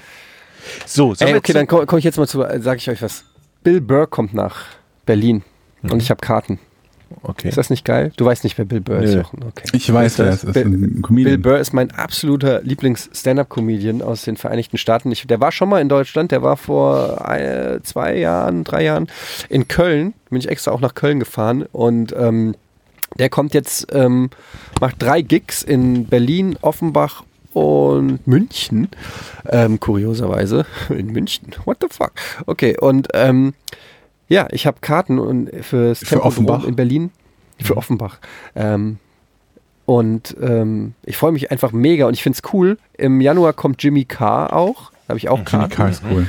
So, sollen Ey, wir okay, zu- dann komme komm ich jetzt mal zu, sage ich euch was. Bill Burr kommt nach Berlin und ich habe Karten. Okay. Ist das nicht geil? Du weißt nicht, wer Bill Burr ist, Nö. Jochen. Okay. Ich weiß, wer es ist. Bill- Ein Comedian. Bill Burr ist mein absoluter Lieblings-Stand-Up-Comedian aus den Vereinigten Staaten. Ich, der war schon mal in Deutschland, der war vor äh, zwei Jahren, drei Jahren in Köln. Bin ich extra auch nach Köln gefahren und ähm, der kommt jetzt, ähm, macht drei Gigs in Berlin, Offenbach und München. Ähm, kurioserweise. In München. What the fuck? Okay, und ähm, ja, ich habe Karten und fürs Für Tempodrom Offenbach? in Berlin. Für Offenbach. Ähm, und ähm, ich freue mich einfach mega und ich finde es cool. Im Januar kommt Jimmy Carr auch. Da habe ich auch Jimmy Karten. Carr ist cool.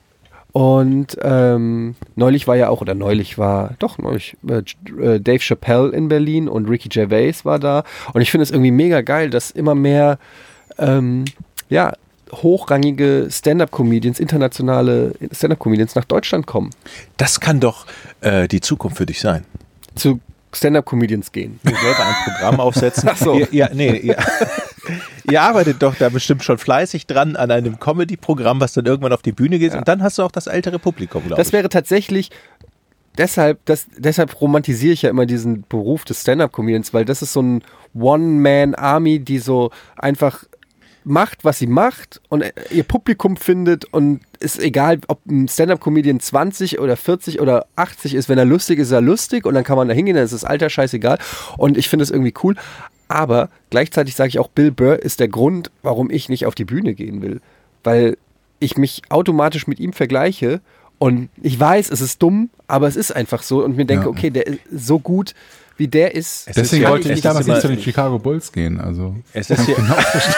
Und ähm, neulich war ja auch, oder neulich war, doch neulich, äh, äh, Dave Chappelle in Berlin und Ricky Gervais war da. Und ich finde es irgendwie mega geil, dass immer mehr, ähm, ja, hochrangige Stand-Up-Comedians, internationale Stand-Up-Comedians nach Deutschland kommen. Das kann doch äh, die Zukunft für dich sein. Zu Stand-Up-Comedians gehen. Ihr selber ein Programm aufsetzen. Ach so. Ihr, ihr, nee, ihr, ihr arbeitet doch da bestimmt schon fleißig dran an einem Comedy-Programm, was dann irgendwann auf die Bühne geht. Ja. Und dann hast du auch das ältere Publikum, glaube Das ich. wäre tatsächlich, deshalb, das, deshalb romantisiere ich ja immer diesen Beruf des Stand-Up-Comedians, weil das ist so ein One-Man-Army, die so einfach macht, was sie macht und ihr Publikum findet und ist egal, ob ein Stand-Up-Comedian zwanzig oder vierzig oder achtzig ist, wenn er lustig ist, ist er lustig und dann kann man da hingehen, dann ist das Alter scheißegal und ich finde es irgendwie cool, aber gleichzeitig sage ich auch, Bill Burr ist der Grund, warum ich nicht auf die Bühne gehen will, weil ich mich automatisch mit ihm vergleiche und ich weiß, es ist dumm, aber es ist einfach so und mir denke, Ja. okay, der ist so gut, wie der ist. Es Deswegen ist ja- wollte es ich damals ist immer- nicht zu den Chicago Bulls gehen. Also Es ist hier,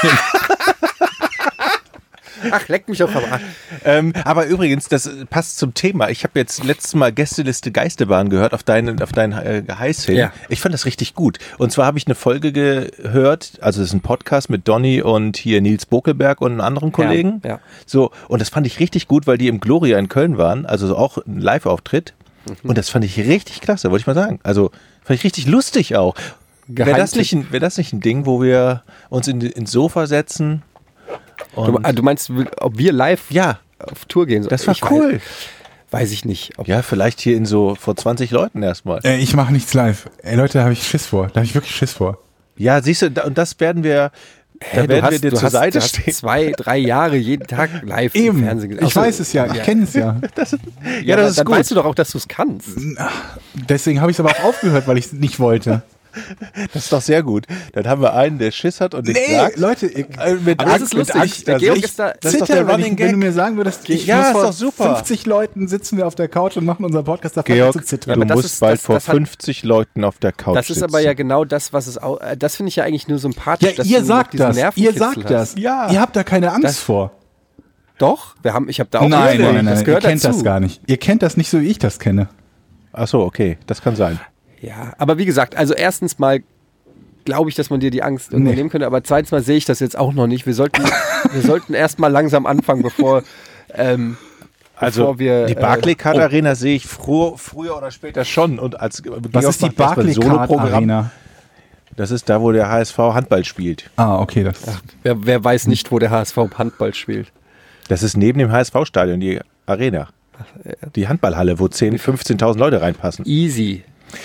Ach, leck mich doch am Arsch. ähm, aber übrigens, das passt zum Thema. Ich habe jetzt letztes Mal Gästeliste Geisterbahn gehört auf deinen auf deinen äh, Heiß hin. Ja. Ich fand das richtig gut. Und zwar habe ich eine Folge gehört, also es ist ein Podcast mit Donny und hier Nils Bokelberg und einem anderen Kollegen. Ja, ja. So, und das fand ich richtig gut, weil die im Gloria in Köln waren, also auch ein Live-Auftritt. Mhm. Und das fand ich richtig klasse, wollte ich mal sagen. Also fand ich richtig lustig auch. Wäre das, nicht ein- wär das nicht ein Ding, wo wir uns in, ins Sofa setzen? Du, Und ah, du meinst, ob wir live ja, auf Tour gehen sollen? das war Ich cool. Weiß, weiß ich nicht. Ob Ja, vielleicht hier in so vor zwanzig Leuten erstmal. Äh, ich mache nichts live. Ey, Leute, da habe ich Schiss vor. Da habe ich wirklich Schiss vor. Ja, siehst du, da- und das werden wir, da Hä, werden wir dir du zur hast, Seite du hast stehen. zwei, drei Jahre jeden Tag live im Fernsehen gesehen. Ich weiß es ja, ich kenne es ja. Ja, das ist dann gut. weißt du doch auch, dass du es kannst. Deswegen habe ich es aber auch aufgehört, weil ich es nicht wollte. Das ist doch sehr gut. Dann haben wir einen, der Schiss hat und nichts sagt. Leute, ihr, Äh, mit Aber das Angst, ist mit lustig. Angst, Der also Georg ich- ist da- das ist doch Zitter, der wenn, Running ich, wenn du Gag. mir sagen würdest, ich Ja, muss ist vor doch super. fünfzig Leuten sitzen wir auf der Couch und machen unseren Podcast, da Georg, zu zittern. aber du das musst ist- bald das- vor das hat- fünfzig Leuten auf der Couch Das ist aber sitzen. ja genau das, was es auch. äh, Das finde ich ja eigentlich nur sympathisch. Ja, dass ihr du noch sagt diesen das. Ihr Nervenkitzel sagt hast. das. Ja. Ihr habt da keine Angst Das- vor. Doch, wir haben, ich habe da auch Nein, Angst vor. nein, nein, Das nein. Ihr gehört kennt dazu. das gar nicht. Ihr kennt das nicht so, wie ich das kenne. Ach so, okay, das kann sein. Ja, aber wie gesagt, also erstens mal glaube ich, dass man dir die Angst irgendwann Nee. nehmen könnte, aber zweitens mal sehe ich das jetzt auch noch nicht. Wir sollten, wir sollten erst mal langsam anfangen, bevor, ähm, Also bevor wir. die äh, Barclaycard oh, Arena sehe ich früher, früher oder später schon. Und als Was ist die Barclaycard Arena? Das ist da, wo der H S V Handball spielt. Ah, okay. Das wer, wer weiß nicht, wo der H S V Handball spielt. Das ist neben dem H S V-Stadion, die Arena. Die Handballhalle, wo zehntausend, fünfzehntausend Leute reinpassen. Easy.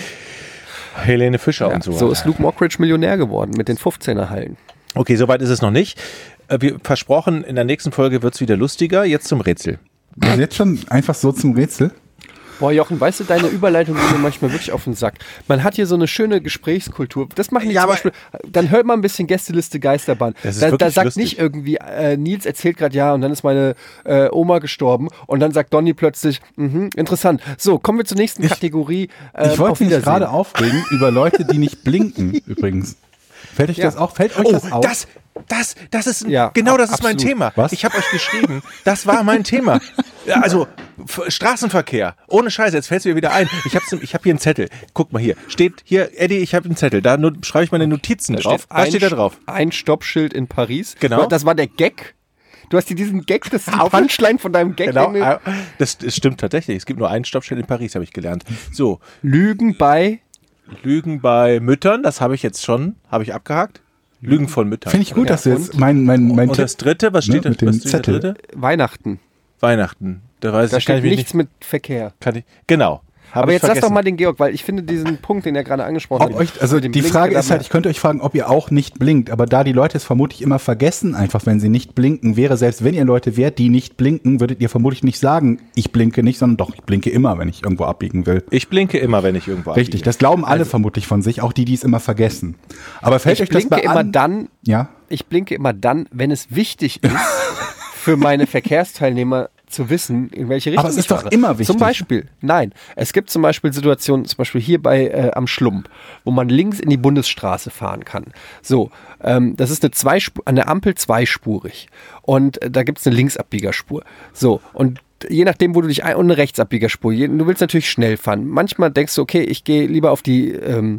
Helene Fischer Ja, und so. so ist Luke Mockridge Millionär geworden mit den fünfzehner Hallen. Okay, soweit ist es noch nicht. Äh, Wir versprochen, in der nächsten Folge wird es wieder lustiger. Jetzt zum Rätsel. ist jetzt schon einfach so zum Rätsel. Boah, Jochen, weißt du, deine Überleitung geht mir manchmal wirklich auf den Sack. Man hat hier so eine schöne Gesprächskultur. Das machen die Ja, zum aber- Beispiel. Dann hört man ein bisschen Gästeliste Geisterbahn. Das ist Da, da wirklich sagt lustig. nicht irgendwie, äh, Nils erzählt gerade, ja, und dann ist meine äh, Oma gestorben. Und dann sagt Donny plötzlich, mhm, interessant. So, kommen wir zur nächsten Kategorie. Ähm, Ich auf wollte mich Wiedersehen. gerade aufregen über Leute, die nicht blinken, übrigens. Fällt euch Ja. das auch? Fällt euch Oh, das auf? das, das, das ist, Ja, genau ab- das ist mein absolut. Thema. Was? Ich habe euch geschrieben, das war mein Thema. Ja, also, F Straßenverkehr. Ohne Scheiße, jetzt fällt es mir wieder ein. Ich habe ich hab hier einen Zettel. Guck mal hier. Steht hier, Eddie, ich habe einen Zettel. Da no schreibe ich meine Notizen Da drauf. steht Was ein steht da Sch- drauf? Ein Stoppschild in Paris. Genau. Das war der Gag. Du hast dir diesen Gag, das ist die Auf- Punchline von deinem Gag. Genau, den du- äh, das, das stimmt tatsächlich. Es gibt nur einen Stoppschild in Paris, habe ich gelernt. So, Lügen bei. Lügen bei Müttern, das habe ich jetzt schon, habe ich abgehakt. Lügen von Müttern. Finde ich gut, Ja, dass du jetzt und? mein, mein, mein Und Tipp... das dritte, was steht Ne, da? mit dem Was steht der Zettel. dritte? Weihnachten. Weihnachten. Da weiß Da ich, kann steht ich mich nichts nicht. mit Verkehr. Kann ich, genau. Hab Aber ich jetzt lass doch vergessen. mal den Georg, weil ich finde diesen Punkt, den er gerade angesprochen Ob hat. euch, also mit dem die Blinken, Frage da ist halt, ich könnte euch fragen, ob ihr auch nicht blinkt, aber da die Leute es vermutlich immer vergessen, einfach wenn sie nicht blinken, wäre selbst wenn ihr Leute wärt, die nicht blinken, würdet ihr vermutlich nicht sagen, ich blinke nicht, sondern doch, ich blinke immer, wenn ich irgendwo abbiegen will. Ich blinke immer, wenn ich irgendwo Richtig, abbiege. das glauben alle vermutlich von sich, auch die, die es immer vergessen. Aber fällt ich euch das blinke bei immer an? dann, Ja? ich blinke immer dann, wenn es wichtig ist, für meine Verkehrsteilnehmer zu wissen, in welche Richtung Aber es ich ist doch fahre. immer wichtig. Zum Beispiel, nein, es gibt zum Beispiel Situationen, zum Beispiel hier bei äh, am Schlump, wo man links in die Bundesstraße fahren kann. So, ähm, das ist eine Zweispur, eine Ampel zweispurig und äh, da gibt es eine Linksabbiegerspur. So, und je nachdem, wo du dich ein und eine Rechtsabbiegerspur, je, du willst natürlich schnell fahren. Manchmal denkst du, okay, ich gehe lieber auf die ähm,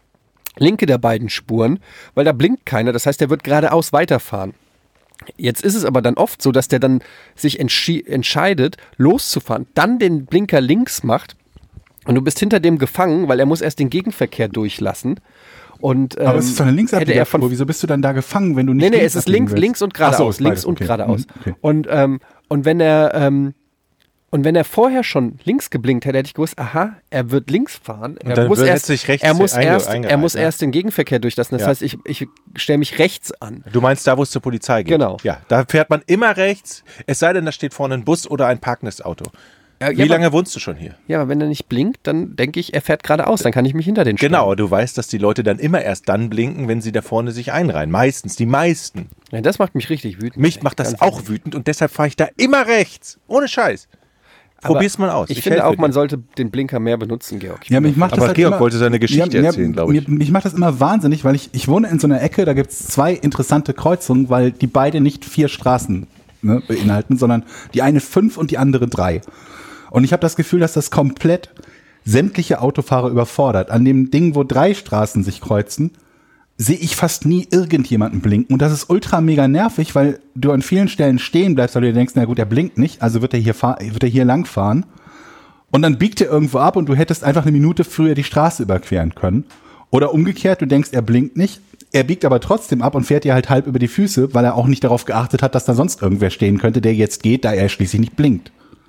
linke der beiden Spuren, weil da blinkt keiner, das heißt, der wird geradeaus weiterfahren. Jetzt ist es aber dann oft so, dass der dann sich entschi- entscheidet, loszufahren, dann den Blinker links macht und du bist hinter dem gefangen, weil er muss erst den Gegenverkehr durchlassen. Und, ähm, Aber es ist doch eine hätte er Linksabbiegerspur, von wieso bist du dann da gefangen, wenn du nicht Nee, nee, links es ist abbiegen links, willst? links und Ach so, geradeaus, ist links beides, und okay. geradeaus. Mhm, okay. Und, ähm, und wenn er ähm, und wenn er vorher schon links geblinkt hätte, hätte ich gewusst, aha, er wird links fahren. Er dann muss würde- erst, hätte sich rechts er muss einge- erst, er eingereiht, muss ne? erst den Gegenverkehr durchlassen. Das Ja. heißt, ich, ich stelle mich rechts an. Du meinst da, wo es zur Polizei geht? Genau. Ja, da fährt man immer rechts, es sei denn, da steht vorne ein Bus oder ein parkendes Auto. Ja, Wie ja, lange aber, wohnst du schon hier? ja, aber wenn er nicht blinkt, dann denke ich, er fährt geradeaus. Dann kann ich mich hinter den stellen. Genau, du weißt, dass die Leute dann immer erst dann blinken, wenn sie da vorne sich einreihen. Meistens, die meisten. Ja, das macht mich richtig wütend. Mich macht das Ganz auch ehrlich. wütend und deshalb fahre ich da immer rechts. Ohne Scheiß. Aber Probier's mal aus. Ich, finde helfe auch, man dir. sollte den Blinker mehr benutzen, Georg. Ich Ja, bin mich macht Aber das halt Georg immer, wollte seine Geschichte ja, erzählen, ja, glaube ich. Mir, mich macht das immer wahnsinnig, weil ich, ich wohne in so einer Ecke, da gibt es zwei interessante Kreuzungen, weil die beide nicht vier Straßen ne, beinhalten, sondern die eine fünf und die andere drei. Und ich habe das Gefühl, dass das komplett sämtliche Autofahrer überfordert. An dem Ding, wo drei Straßen sich kreuzen, sehe ich fast nie irgendjemanden blinken. Und das ist ultra mega nervig, weil du an vielen Stellen stehen bleibst, weil du dir denkst, na gut, er blinkt nicht, also wird er hier, fahr wird er hier lang fahren. Und dann biegt er irgendwo ab und du hättest einfach eine Minute früher die Straße überqueren können. Oder umgekehrt, du denkst, er blinkt nicht, er biegt aber trotzdem ab und fährt dir halt halb über die Füße, weil er auch nicht darauf geachtet hat, dass da sonst irgendwer stehen könnte, der jetzt geht, da er schließlich nicht blinkt.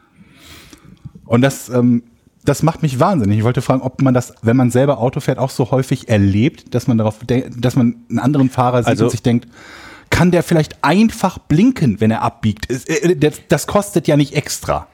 Und das, ähm, das macht mich wahnsinnig. Ich wollte fragen, ob man das, wenn man selber Auto fährt, auch so häufig erlebt, dass man darauf, de- dass man einen anderen Fahrer sieht Also- und sich denkt, kann der vielleicht einfach blinken, wenn er abbiegt? Es- äh, Das, das kostet ja nicht extra.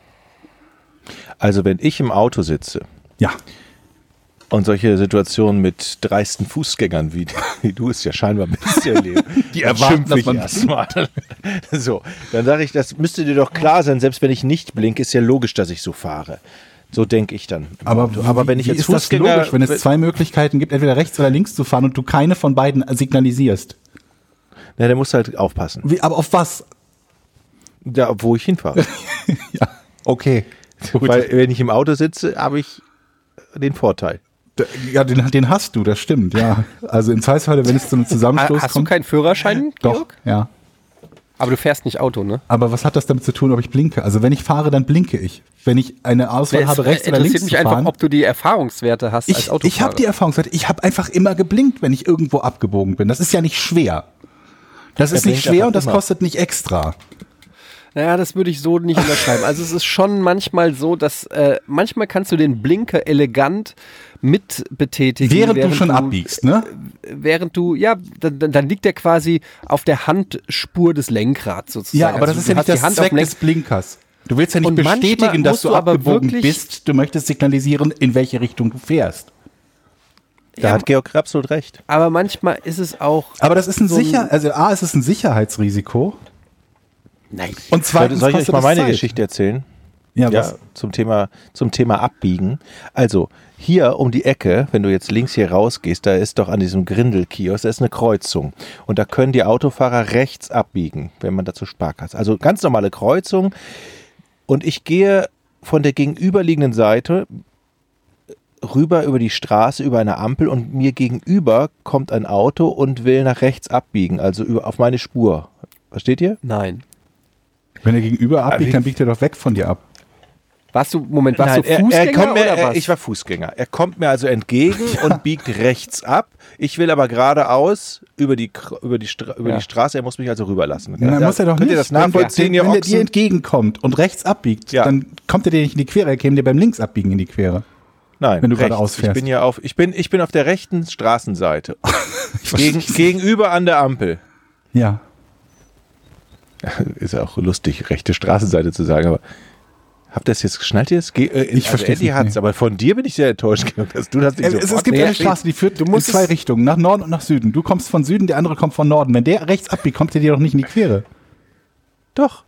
Also wenn ich im Auto sitze Ja. und solche Situationen mit dreisten Fußgängern, wie, wie du es ja scheinbar bist, erleben, Die erwarten, schimpfe dass ich man erstmal. So, dann sage ich, das müsste dir doch klar sein, selbst wenn ich nicht blinke, ist ja logisch, dass ich so fahre. So denke ich dann. im Aber, Auto. aber wenn ich wie jetzt ist das Fußgänger, logisch, wenn es zwei Möglichkeiten gibt, entweder rechts oder links zu fahren und du keine von beiden signalisierst? na, der muss halt aufpassen, Wie, aber auf was? da, wo ich hinfahre. Ja, okay. Weil wenn ich im Auto sitze, habe ich den Vorteil. D- Ja, den, den hast du, das stimmt, ja. Also im Zweifelsfall, wenn es zu einem Zusammenstoß Hast du kommt. keinen Führerschein, Doch, Georg? ja. Aber du fährst nicht Auto, ne? Aber was hat das damit zu tun, ob ich blinke? Also wenn ich fahre, dann blinke ich. Wenn ich eine Auswahl habe, rechts oder links interessiert mich zu einfach, fahren. ob du die Erfahrungswerte hast als Ich, Autofahrer. ich habe die Erfahrungswerte. Ich habe einfach immer geblinkt, wenn ich irgendwo abgebogen bin. Das ist ja nicht schwer. Das ist nicht blinkt schwer einfach und das immer. kostet nicht extra. Naja, das würde ich so nicht unterschreiben. Also es ist schon manchmal so, dass äh, manchmal kannst du den Blinker elegant mit betätigen. Während, du schon abbiegst, ne? Während du, ja, dann, dann- dann liegt der quasi auf der Handspur des Lenkrads sozusagen. Ja, aber das Also ist du ja hast nicht die das Hand auf Zweck dem Lenk- des Blinkers. Du willst ja nicht Und manchmal bestätigen, dass musst du du aber abgebogen wirklich- bist. Du möchtest signalisieren, in welche Richtung du fährst. Da Ja, hat Georg absolut recht. aber manchmal ist es auch. Aber das ist ein so ein- sicher, also A, es ist ein Sicherheitsrisiko. Nein. Und Soll, zweitens soll ich euch kostet mal es meine Zeit. Geschichte erzählen? Ja, Ja, was? zum Thema, zum Thema Abbiegen. Also, hier um die Ecke, wenn du jetzt links hier rausgehst, da ist doch an diesem Grindelkiosk, da ist eine Kreuzung. Und da können die Autofahrer rechts abbiegen, wenn man dazu Sparkasse. Also ganz normale Kreuzung. Und ich gehe von der gegenüberliegenden Seite rüber über die Straße, über eine Ampel und mir gegenüber kommt ein Auto und will nach rechts abbiegen, also über, auf meine Spur. Versteht ihr? Nein. Wenn er gegenüber wie- abbiegt, dann biegt er doch weg von dir ab. Warst du, Moment, warst Nein, du er, Fußgänger er kommt mir, oder er, was? ich war Fußgänger. Er kommt mir also entgegen und biegt rechts ab. Ich will aber geradeaus über die, Kr- über die, Stra über Ja. die Straße. Er muss mich also rüberlassen. Na, Ja, muss er doch könnt nicht. ihr das Wenn nachvollziehen, der, ihr wenn der dir Ochsen? entgegenkommt und rechts abbiegt, Ja. dann kommt er dir nicht in die Quere. Er käme dir beim Linksabbiegen in die Quere. Nein, wenn du rechts. geradeaus Ich fährst. bin ja auf, ich bin, ich bin auf der rechten Straßenseite. Gegen, gegenüber an der Ampel. Ja. Ist ja auch lustig, rechte Straßenseite zu sagen, aber habt ihr das jetzt geschnallt? Jetzt? Ge äh, Ich versteh's Eddie nicht, hat's, nee. aber von dir bin ich sehr enttäuscht, Georg, dass du das nicht Es, es, es sofort- gibt Nee, eine Straße, die führt du musst in zwei es- Richtungen, nach Norden und nach Süden. Du kommst von Süden, der andere kommt von Norden. Wenn der rechts abbiegt, kommt er dir doch nicht in die Quere. Doch.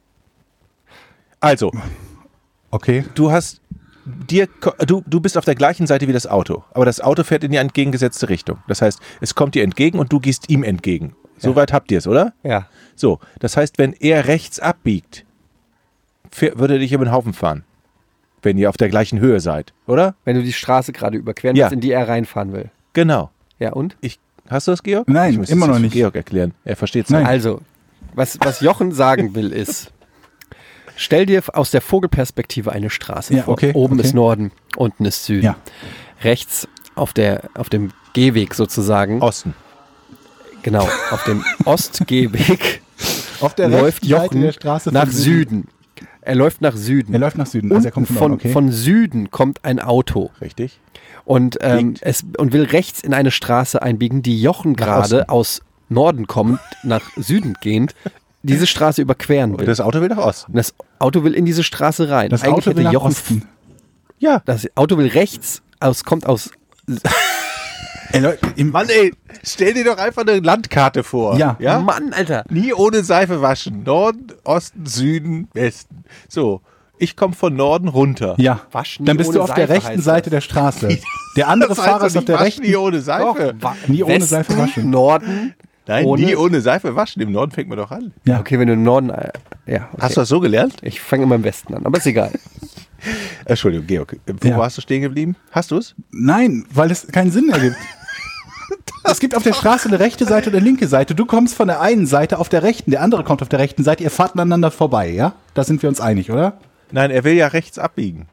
Also, Okay. du hast dir ko- du, du bist auf der gleichen Seite wie das Auto, aber das Auto fährt in die entgegengesetzte Richtung. Das heißt, es kommt dir entgegen und du gehst ihm entgegen. Soweit habt ihr es, oder? Ja. So, das heißt, wenn er rechts abbiegt, fähr- würde er dich über den Haufen fahren. Wenn ihr auf der gleichen Höhe seid, oder? Wenn du die Straße gerade überqueren Ja. willst, in die er reinfahren will. Genau. Ja, und? Ich, hast du das, Georg? Nein, ich muss immer das noch jetzt nicht. Georg erklären. Er versteht es Nein. nicht. Also, was, was Jochen sagen will, ist, stell dir aus der Vogelperspektive eine Straße Ja, vor. okay, Oben okay. ist Norden, unten ist Süden. Ja. Rechts auf, der, auf dem Gehweg sozusagen, Osten. genau, auf dem Ostgehweg Auf der läuft rechten Seite Jochen der Straße nach von Süden. Er läuft nach Süden. Er läuft nach Süden. Also er kommt Unten von, von, Norden, okay. von Süden kommt ein Auto Richtig? und, ähm, Biegt. es, und will rechts in eine Straße einbiegen, die Jochen Nach gerade Osten. aus Norden kommt, nach Süden gehend, diese Straße überqueren will. Und das Auto will nach Osten. Und das Auto will in diese Straße rein. das Eigentlich Auto will hätte nach Jochen, Osten. Ja. das Auto will rechts, aus, kommt aus. Ey, Leute, im, Mann, ey, stell dir doch einfach eine Landkarte vor. Ja. ja? Mann, Alter. Nie ohne Seife waschen. Norden, Osten, Süden, Westen. So, ich komme von Norden runter. ja, Wasch nie dann bist ohne du auf der Seife, rechten heißt Seite der Straße. Der andere Das heißt Fahrer doch ist auf nicht, der wasch rechten. nie ohne Seife. wa- Nie ohne Westen, Seife waschen. Norden. Nein, ohne, nie ohne Seife waschen. Im Norden fängt man doch an. Ja. Okay, wenn du im Norden. Äh, ja, okay. Hast du das so gelernt? Ich fange immer im Westen an, aber ist egal. Entschuldigung, Georg. Wo Ja. warst du stehen geblieben? Hast du es? Nein, weil es keinen Sinn ergibt. Es gibt auf der Straße eine rechte Seite und eine linke Seite. Du kommst von der einen Seite auf der rechten, der andere kommt auf der rechten Seite. Ihr fahrt aneinander vorbei, ja? Da sind wir uns einig, oder? Nein, er will ja rechts abbiegen.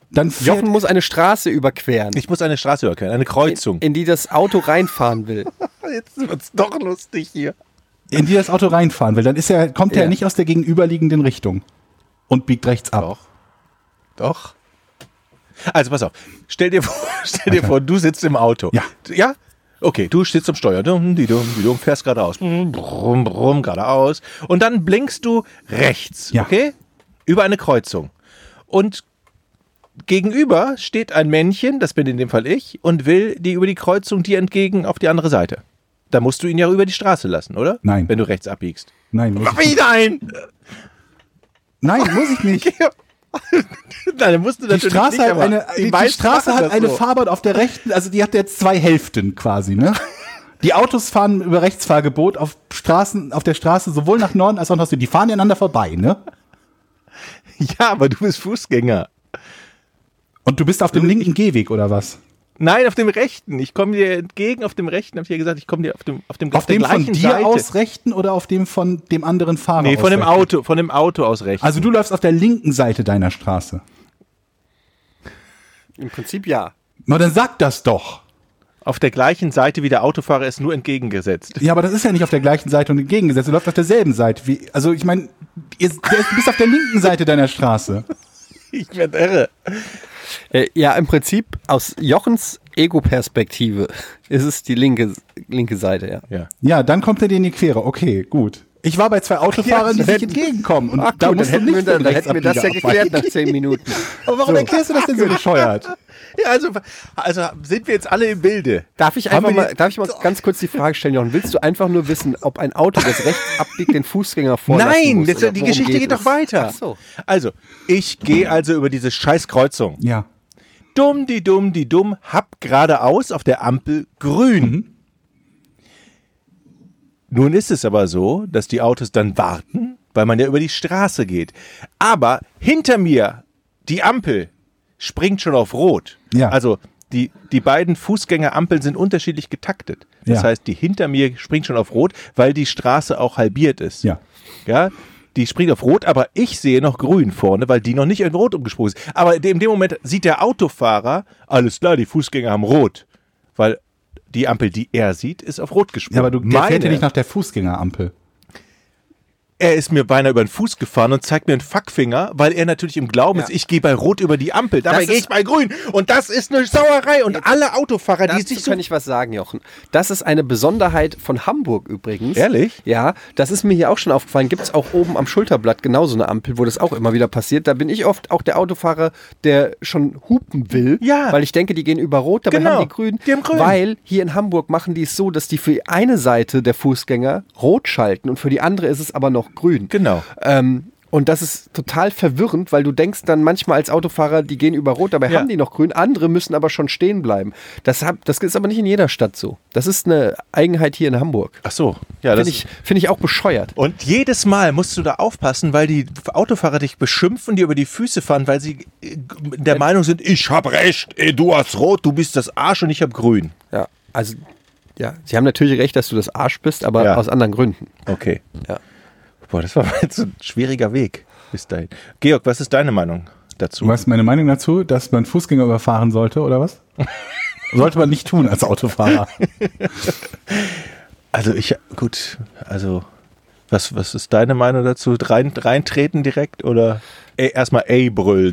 dann fährt, Jochen muss eine Straße überqueren, Ich muss eine Straße überqueren, eine Kreuzung. in die das Auto reinfahren will. Jetzt wird's doch lustig hier. in die das Auto reinfahren will, dann ist er, kommt Ja. er nicht aus der gegenüberliegenden Richtung und biegt rechts ab. Doch. Doch. Also pass auf, stell dir vor, stell dir vor, du sitzt im Auto. Ja. Ja? Okay, du sitzt am Steuer, dumm, die dumm, die dumm, fährst geradeaus, brumm, brumm, brumm, geradeaus und dann blinkst du rechts, Ja. okay? Über eine Kreuzung. Und gegenüber steht ein Männchen, das bin in dem Fall ich, und will die über die Kreuzung dir entgegen auf die andere Seite. Da musst du ihn ja über die Straße lassen, oder? Nein. Wenn du rechts abbiegst. Nein, muss ich Wie nicht. nein? Nein, muss ich nicht. Nein, dann musst du Die natürlich Straße, nicht, hat aber eine, die, die meisten Straße machen hat das eine so. Fahrbahn auf der rechten, also die hat jetzt zwei Hälften quasi, ne? Die Autos fahren über Rechtsfahrgebot auf Straßen, auf der Straße sowohl nach Norden als auch nach Süden. Die fahren aneinander vorbei, ne? Ja, aber du bist Fußgänger. Und du bist auf dem linken Gehweg oder was? Nein, auf dem rechten. Ich komme dir entgegen auf dem rechten, habe ich ja gesagt, ich komme dir auf dem auf dem Auf der dem von gleichen dir Seite. aus rechten oder auf dem von dem anderen Fahrer Nee, aus von dem rechten? Auto, von dem Auto aus rechts. Also du läufst auf der linken Seite deiner Straße. Im Prinzip ja. Na, dann sag das doch. auf der gleichen Seite wie der Autofahrer ist, nur entgegengesetzt. Ja, aber das ist ja nicht auf der gleichen Seite und entgegengesetzt. Du läufst auf derselben Seite. Wie, also ich meine, du bist auf der linken Seite deiner Straße. Ich werde irre. Äh, ja, im Prinzip aus Jochens Ego-Perspektive ist es die linke, linke Seite, ja. Ja. Ja, dann kommt er dir in die Quere. Okay, gut. Ich war bei zwei Autofahrern, die sich entgegenkommen. Und Ach, da gut, musst dann du hätten, wir, nicht dann, den dann hätten wir das ja Rechtsabbieger geklärt nach abweichen. zehn Minuten. Aber warum erklärst du das denn so bescheuert? Ja, also, also sind wir jetzt alle im Bilde. Darf ich Haben einfach wir mal, die- darf ich mal ganz kurz die Frage stellen, Jochen? Willst du einfach nur wissen, ob ein Auto, das rechts abbiegt, den Fußgänger vorlassen Nein, muss? das, oder die worum Geschichte geht es? doch weiter. Ach so. Also, ich gehe also über diese Scheißkreuzung. Ja. Dumm, die dumm, die dumm, hab geradeaus auf der Ampel grün. Nun ist es aber so, dass die Autos dann warten, weil man ja über die Straße geht. Aber hinter mir, die Ampel, springt schon auf Rot. Ja. Also die, die beiden Fußgängerampeln sind unterschiedlich getaktet. Das Ja. heißt, die hinter mir springt schon auf Rot, weil die Straße auch halbiert ist. Ja. Ja, die springt auf Rot, aber ich sehe noch grün vorne, weil die noch nicht in Rot umgesprungen ist. Aber in dem Moment sieht der Autofahrer, alles klar, die Fußgänger haben Rot. Weil die Ampel, die er sieht, ist auf Rot gesprungen. Ja, aber du, der fährt ja Meine- nicht nach der Fußgängerampel. Er ist mir beinahe über den Fuß gefahren und zeigt mir einen Fuckfinger, weil er natürlich im Glauben ist, ich gehe bei Rot über die Ampel, dabei Das gehe ist- ich bei Grün. Und das ist eine Sauerei. Und alle Autofahrer, die Dazu sich so... kann ich was sagen, Jochen. Das ist eine Besonderheit von Hamburg übrigens. Ehrlich? Ja, das ist mir hier auch schon aufgefallen. Gibt es auch oben am Schulterblatt genauso eine Ampel, wo das auch immer wieder passiert. Da bin ich oft auch der Autofahrer, der schon hupen will, Ja. weil ich denke, die gehen über Rot, dabei Genau. haben die grün. Die haben grün. Weil hier in Hamburg machen die es so, dass die für eine Seite der Fußgänger rot schalten und für die andere ist es aber noch grün. Genau. Ähm, und das ist total verwirrend, weil du denkst dann manchmal als Autofahrer, die gehen über Rot, dabei Ja. haben die noch grün. Andere müssen aber schon stehen bleiben. Das, hab, das ist aber nicht in jeder Stadt so. Das ist eine Eigenheit hier in Hamburg. Ach so. Ja, das Finde ich, find ich auch bescheuert. Und jedes Mal musst du da aufpassen, weil die Autofahrer dich beschimpfen, dir über die Füße fahren, weil sie äh, der Meinung sind, ich hab recht, ey, du hast Rot, du bist das Arsch und ich hab Grün. Ja, also, ja, sie haben natürlich recht, dass du das Arsch bist, aber Ja. aus anderen Gründen. Okay. Ja. Boah, das war jetzt ein schwieriger Weg bis dahin. Georg, was ist deine Meinung dazu? Was ist meine Meinung dazu, dass man Fußgänger überfahren sollte, oder was? Sollte man nicht tun als Autofahrer. Also ich, gut, also was, was ist deine Meinung dazu? Rein, reintreten direkt oder ey, erstmal ey brüllen?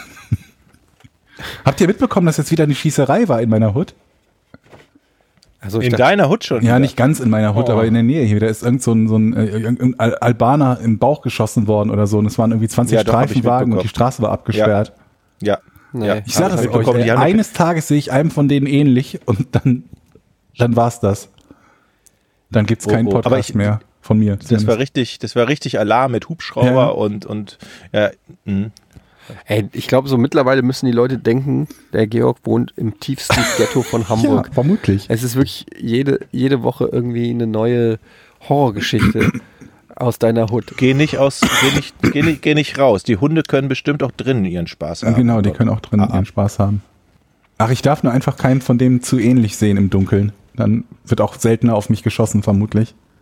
Habt ihr mitbekommen, dass jetzt wieder eine Schießerei war in meiner Hut? Also ich In dachte, deiner Hut schon? Ja, wieder? nicht ganz in meiner Hut, Oh. aber in der Nähe hier. Da ist irgend so ein, so ein äh, irgendein Al- Albaner im Bauch geschossen worden oder so. Und es waren irgendwie zwanzig Ja, doch, hab ich Streifenwagen und mitbekommen. die Straße war abgesperrt. Ja. Nee. ja. Ich sag Hab das euch, mitbekommen, ey, die haben- eines Tages sehe ich einem von denen ähnlich und dann, dann war's das. Dann gibt's keinen Oh, oh. Aber Podcast ich- mehr von mir. Das war richtig, das war richtig Alarm mit Hubschrauber Ja. und, und ja, mh. Ey, ich glaube, so mittlerweile müssen die Leute denken, der Georg wohnt im tiefsten Ghetto von Hamburg. Ja, vermutlich. Es ist wirklich jede, jede Woche irgendwie eine neue Horrorgeschichte aus deiner Hut. Geh nicht aus, geh nicht, geh nicht, geh nicht raus. Die Hunde können bestimmt auch drinnen ihren Spaß haben. Genau, die können auch drin Ah, ah. ihren Spaß haben. Ach, ich darf nur einfach keinen von denen zu ähnlich sehen im Dunkeln. Dann wird auch seltener auf mich geschossen, vermutlich.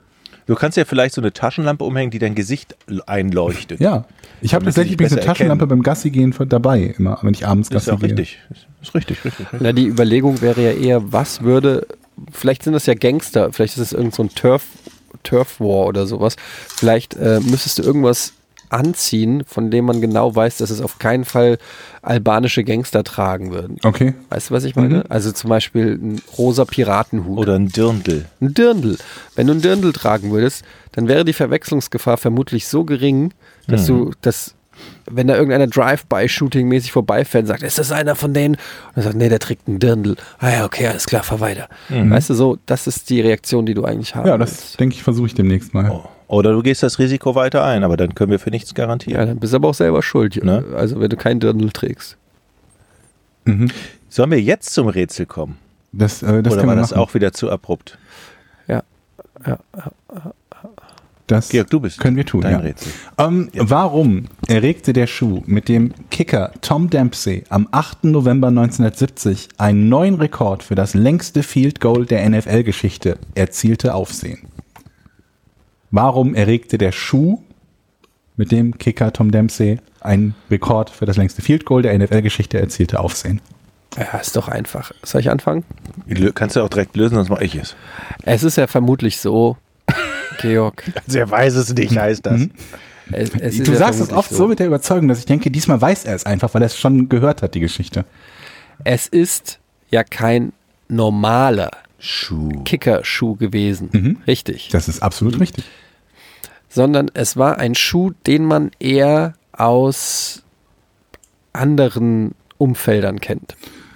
Du kannst ja vielleicht so eine Taschenlampe umhängen, die dein Gesicht einleuchtet. Ja, ich habe Damit sie tatsächlich dich eine besser Taschenlampe erkennen. beim Gassi gehen von- dabei, immer, wenn ich abends Das ist Gassi auch gehe. richtig. Das ist richtig, richtig. richtig. Na, die Überlegung wäre ja eher, was würde, vielleicht sind das ja Gangster, vielleicht ist es irgend so ein Turf, Turf War oder sowas. Vielleicht äh, müsstest du irgendwas anziehen, von dem man genau weiß, dass es auf keinen Fall albanische Gangster tragen würden. Okay. Weißt du, was ich meine? Mhm. Also zum Beispiel ein rosa Piratenhut. Oder ein Dirndl. Ein Dirndl. Wenn du ein Dirndl tragen würdest, dann wäre die Verwechslungsgefahr vermutlich so gering, dass du, dass, wenn da irgendeiner Drive-by-Shooting-mäßig vorbeifährt und sagt, ist das einer von denen? Und er sagt, nee, der trägt ein Dirndl. Ah ja, okay, alles klar, fahr weiter. Weißt du, so, das ist die Reaktion, die du eigentlich haben Ja, das willst. denke ich, versuche ich demnächst mal. Oh. Oder du gehst das Risiko weiter ein, aber dann können wir für nichts Ja, garantieren. dann bist du aber auch selber schuld. Ne? Also, wenn du kein Dirndl trägst. Mhm. Sollen wir jetzt zum Rätsel kommen? Das, äh, das Oder können war wir das machen. auch wieder zu abrupt? Ja. ja. Das Georg, du bist können wir tun. dein Ja. Rätsel. Ähm, Warum erregte der Schuh mit dem Kicker Tom Dempsey am achten November neunzehnhundertsiebzig einen neuen Rekord für das längste Field Goal der N F L-Geschichte erzielte Aufsehen? Warum erregte der Schuh mit dem Kicker Tom Dempsey einen Rekord für das längste Field Goal der N F L-Geschichte erzielte Aufsehen? Ja, ist doch einfach. Soll ich anfangen? Lö- Kannst du auch direkt lösen, sonst mache ich es. Es ist ja vermutlich so, Georg. Also er weiß es nicht, heißt das. Es, es ist Du ja sagst es vermutlich oft so mit der Überzeugung, dass ich denke, diesmal weiß er es einfach, weil er es schon gehört hat, die Geschichte. Es ist ja kein normaler Schuh. Kickerschuh gewesen. Mhm. Richtig. Das ist absolut richtig. Sondern es war ein Schuh, den man eher aus anderen Umfeldern kennt.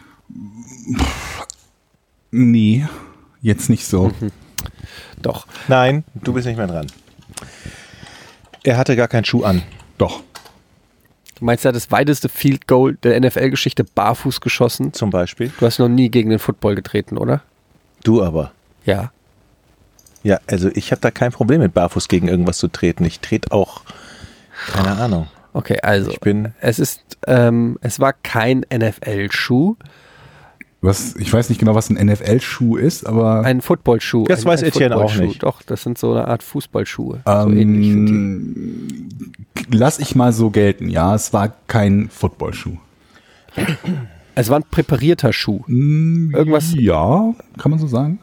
Nee, jetzt nicht so. Doch. Nein, du bist nicht mehr dran. Er hatte gar keinen Schuh an. Doch. Du meinst, er hat das weiteste Field Goal der N F L-Geschichte barfuß geschossen? Zum Beispiel. Du hast noch nie gegen den Football getreten, oder? Du aber. Ja. Ja, also ich habe da kein Problem mit barfuß gegen irgendwas zu treten. Ich trete auch, keine Ahnung. Okay, also Ich bin- es ist, ähm, es war kein N F L-Schuh, Was, ich weiß nicht genau, was ein N F L-Schuh ist, aber ein Footballschuh. Das ein, weiß ein Etienne auch Footballschuh. nicht. Doch, das sind so eine Art Fußballschuhe. so ähm, ähnlich sind die. lass ich mal so gelten. Ja, es war kein Footballschuh. Es war ein präparierter Schuh. Irgendwas. Ja, kann man so sagen.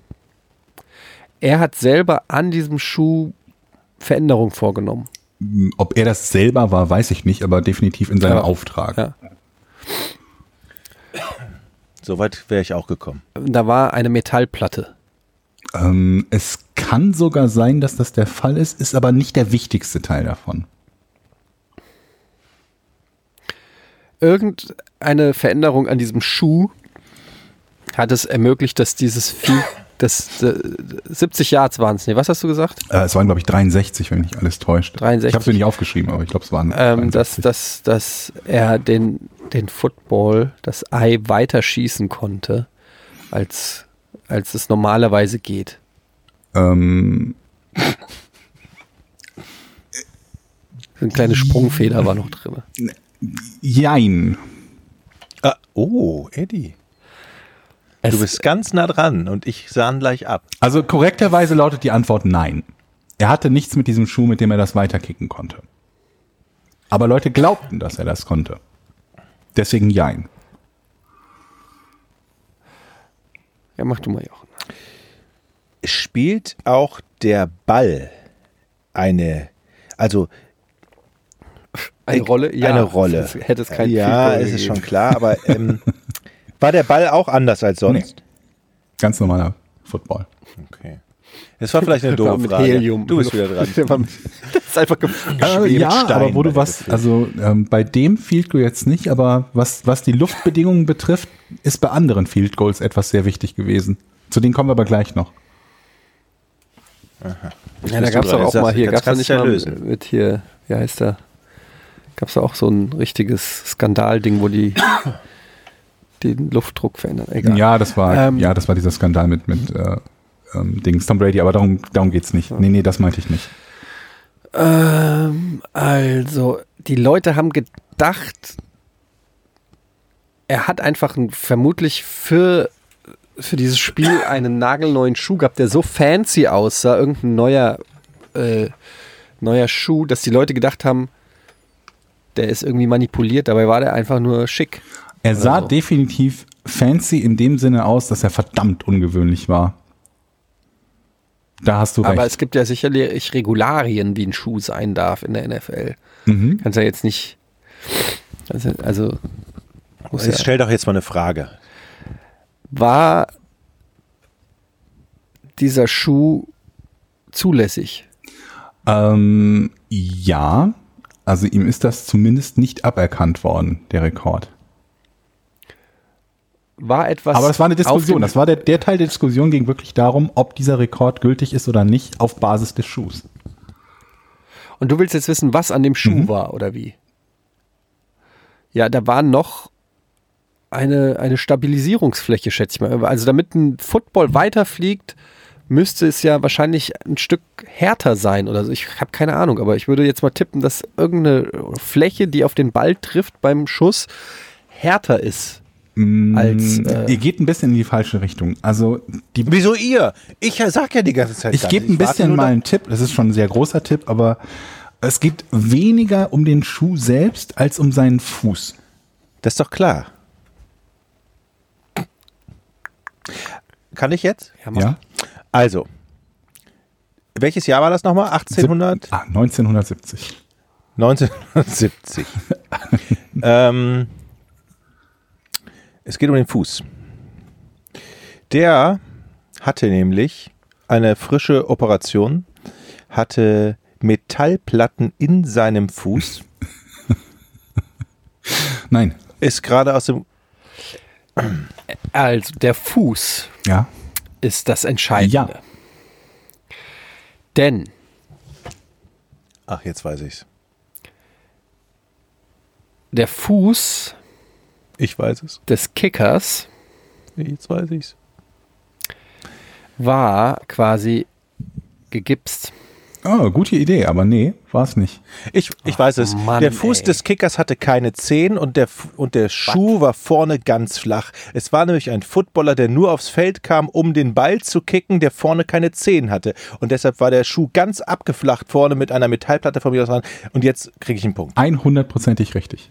Er hat selber an diesem Schuh Veränderungen vorgenommen. Ob er das selber war, weiß ich nicht, aber definitiv in seinem Ja. Auftrag. Ja. Soweit wäre ich auch gekommen. Da war eine Metallplatte. Ähm, es kann sogar sein, dass das der Fall ist, ist aber nicht der wichtigste Teil davon. Irgendeine Veränderung an diesem Schuh hat es ermöglicht, dass dieses Vieh, das äh, siebzig Yards waren es. Nee, was hast du gesagt? Äh, es waren, glaube ich, dreiundsechzig, wenn mich nicht alles täuscht. dreiundsechzig. Ich habe es nicht aufgeschrieben, aber ich glaube, es waren Ähm, dass, dreiundsechzig. dass, dass er den, den Football, das Ei, weiter schießen konnte, als, als es normalerweise geht. Ähm, Eine kleine Sprungfeder war noch drin. jein. Ah, oh, Eddie. Es, Du bist ganz nah dran und ich sah ihn gleich ab. Also korrekterweise lautet die Antwort nein. Er hatte nichts mit diesem Schuh, mit dem er das weiterkicken konnte. Aber Leute glaubten, dass er das konnte. Deswegen jein. ja, mach du mal, Jochen. Spielt auch der Ball eine, also Eine Ich- Rolle? Ja. eine Rolle. Das hätte es kein ja, Field Goal es ist gegeben. schon klar, aber ähm, war der Ball auch anders als sonst? Nee. Ganz normaler Football. Okay. Das war vielleicht eine War doofe mit Frage. Helium. Du bist wieder dran. Der war mit- Das ist einfach ge- Äh, Schwebestein ja, aber wo bei du der was, Gefühl. also ähm, bei dem Field Goal jetzt nicht, aber was, was die Luftbedingungen betrifft, ist bei anderen Field Goals etwas sehr wichtig gewesen. Zu denen kommen wir aber gleich noch. Ja, da bist gab es du doch dran. auch Jetzt mal hier, kannst- gab es da kannst nicht du ja mal lösen. mit hier, wie heißt der? Gab es da auch so ein richtiges Skandalding, wo die den Luftdruck verändern? Egal. Ja, das war, Ähm, ja, das war dieser Skandal mit, mit äh, ähm, Dings, Tom Brady, aber darum, darum geht's nicht. Nee, nee, das meinte ich nicht. Ähm, also, die Leute haben gedacht, er hat einfach ein, vermutlich für, für dieses Spiel einen nagelneuen Schuh gehabt, der so fancy aussah, irgendein neuer äh, neuer Schuh, dass die Leute gedacht haben, der ist irgendwie manipuliert, dabei war der einfach nur schick. Er sah so. definitiv fancy in dem Sinne aus, dass er verdammt ungewöhnlich war. Da hast du recht. Aber es gibt ja sicherlich Regularien, wie ein Schuh sein darf in der N F L. Mhm. Kannst ja jetzt nicht, also muss Jetzt ja, stell doch jetzt mal eine Frage. war dieser Schuh zulässig? Ähm, ja, also ihm ist das zumindest nicht aberkannt worden, der Rekord. War etwas Aber das war eine auf dem- Diskussion. Das war der, der Teil der Diskussion ging wirklich darum, ob dieser Rekord gültig ist oder nicht auf Basis des Schuhs. Und du willst jetzt wissen, was an dem Schuh Mhm. war oder wie? Ja, da war noch eine, eine Stabilisierungsfläche, schätze ich mal. Also damit ein Football weiterfliegt, müsste es ja wahrscheinlich ein Stück härter sein oder so. Ich habe keine Ahnung, aber ich würde jetzt mal tippen, dass irgendeine Fläche, die auf den Ball trifft beim Schuss, härter ist. Als, äh, Ihr geht ein bisschen in die falsche Richtung. Also die Wieso ihr? Ich sag ja die ganze Zeit. Ich gar gebe nicht. ein warte bisschen nur mal da- einen Tipp, das ist schon ein sehr großer Tipp, aber es geht weniger um den Schuh selbst als um seinen Fuß. Das ist doch klar. Kann ich jetzt? Ja, mach. Ja? Also, welches Jahr war das nochmal? achtzehnhundert? Ah, neunzehnhundertsiebzig. neunzehnhundertsiebzig. ähm, es geht um den Fuß. Der hatte nämlich eine frische Operation, hatte Metallplatten in seinem Fuß, Nein. ist gerade aus dem... Also der Fuß Ja. ist das Entscheidende. Ja. Denn Ach, jetzt weiß ich's. der Fuß Ich weiß es. des Kickers Jetzt weiß ich's. war quasi gegipst. Oh, gute Idee, aber nee, war es nicht. Ich, ich weiß es. Mann, der Fuß ey. des Kickers hatte keine Zehen und der, Fu- und der Schuh war vorne ganz flach. Es war nämlich ein Footballer, der nur aufs Feld kam, um den Ball zu kicken, der vorne keine Zehen hatte. Und deshalb war der Schuh ganz abgeflacht vorne mit einer Metallplatte von mir aus dran. Und jetzt kriege ich einen Punkt. hundertprozentig richtig.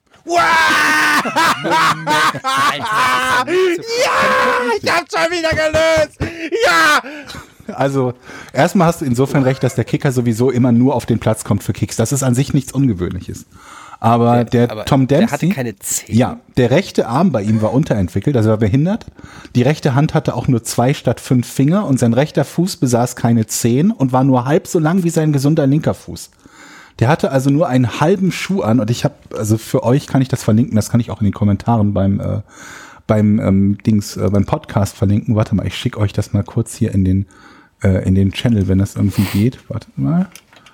Ich hab's schon wieder gelöst! Ja! Also, erstmal hast du insofern recht, dass der Kicker sowieso immer nur auf den Platz kommt für Kicks. Das ist an sich nichts Ungewöhnliches. Aber der, aber Tom der Dempsey, hatte keine Zehen. ja, der rechte Arm bei ihm war unterentwickelt, also er war behindert. Die rechte Hand hatte auch nur zwei statt fünf Finger und sein rechter Fuß besaß keine Zehen und war nur halb so lang wie sein gesunder linker Fuß. Der hatte also nur einen halben Schuh an und ich habe, also für euch kann ich das verlinken, das kann ich auch in den Kommentaren beim äh, beim ähm, Dings äh, beim Podcast verlinken. Warte mal, ich schicke euch das mal kurz hier in den äh, in den Channel, wenn das irgendwie geht. Warte mal.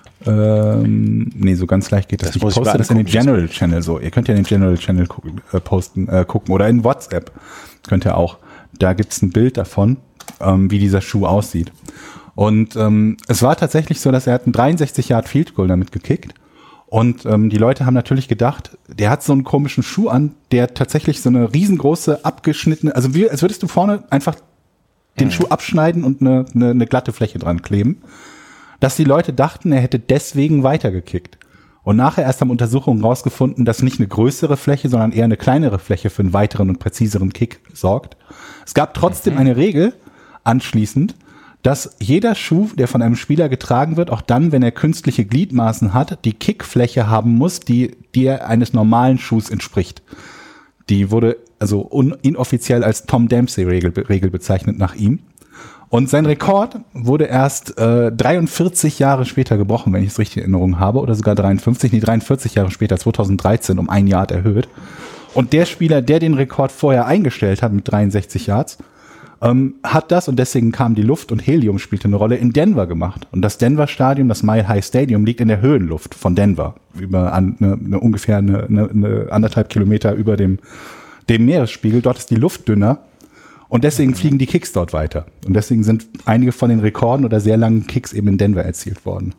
Ähm, nee, so ganz leicht geht das, Das nicht. muss Ich ich poste mal das in den angucken. General Channel so. Ihr könnt ja in den General Channel gucken, äh, posten, äh, gucken oder in WhatsApp könnt ihr auch. Da gibt's ein Bild davon, ähm, wie dieser Schuh aussieht. Und ähm, es war tatsächlich so, dass er hat einen dreiundsechzig Yard Field Goal damit gekickt. Und ähm, die Leute haben natürlich gedacht, der hat so einen komischen Schuh an, der tatsächlich so eine riesengroße abgeschnittene, also wie, als würdest du vorne einfach den Schuh abschneiden und eine, eine, eine glatte Fläche dran kleben, dass die Leute dachten, er hätte deswegen weitergekickt. Und nachher erst haben Untersuchungen rausgefunden, dass nicht eine größere Fläche, sondern eher eine kleinere Fläche für einen weiteren und präziseren Kick sorgt. Es gab trotzdem eine Regel anschließend, dass jeder Schuh, der von einem Spieler getragen wird, auch dann, wenn er künstliche Gliedmaßen hat, die Kickfläche haben muss, die der eines normalen Schuhs entspricht. Die wurde also un- inoffiziell als Tom Dempsey-Regel Regel bezeichnet nach ihm. Und sein Rekord wurde erst äh, dreiundvierzig Jahre später gebrochen, wenn ich es richtig in Erinnerung habe, oder sogar dreiundfünfzig, nee, dreiundvierzig Jahre später, zweitausenddreizehn, um ein Yard erhöht. Und der Spieler, der den Rekord vorher eingestellt hat mit dreiundsechzig Yards, ähm, hat das, und deswegen kam die Luft und Helium spielte eine Rolle, in Denver gemacht. Und das Denver Stadion, das Mile High Stadium, liegt in der Höhenluft von Denver, über an, eine, eine ungefähr eine, eine, eine anderthalb Kilometer über dem, dem Meeresspiegel. Dort ist die Luft dünner. Und deswegen fliegen die Kicks dort weiter. Und deswegen sind einige von den Rekorden oder sehr langen Kicks eben in Denver erzielt worden.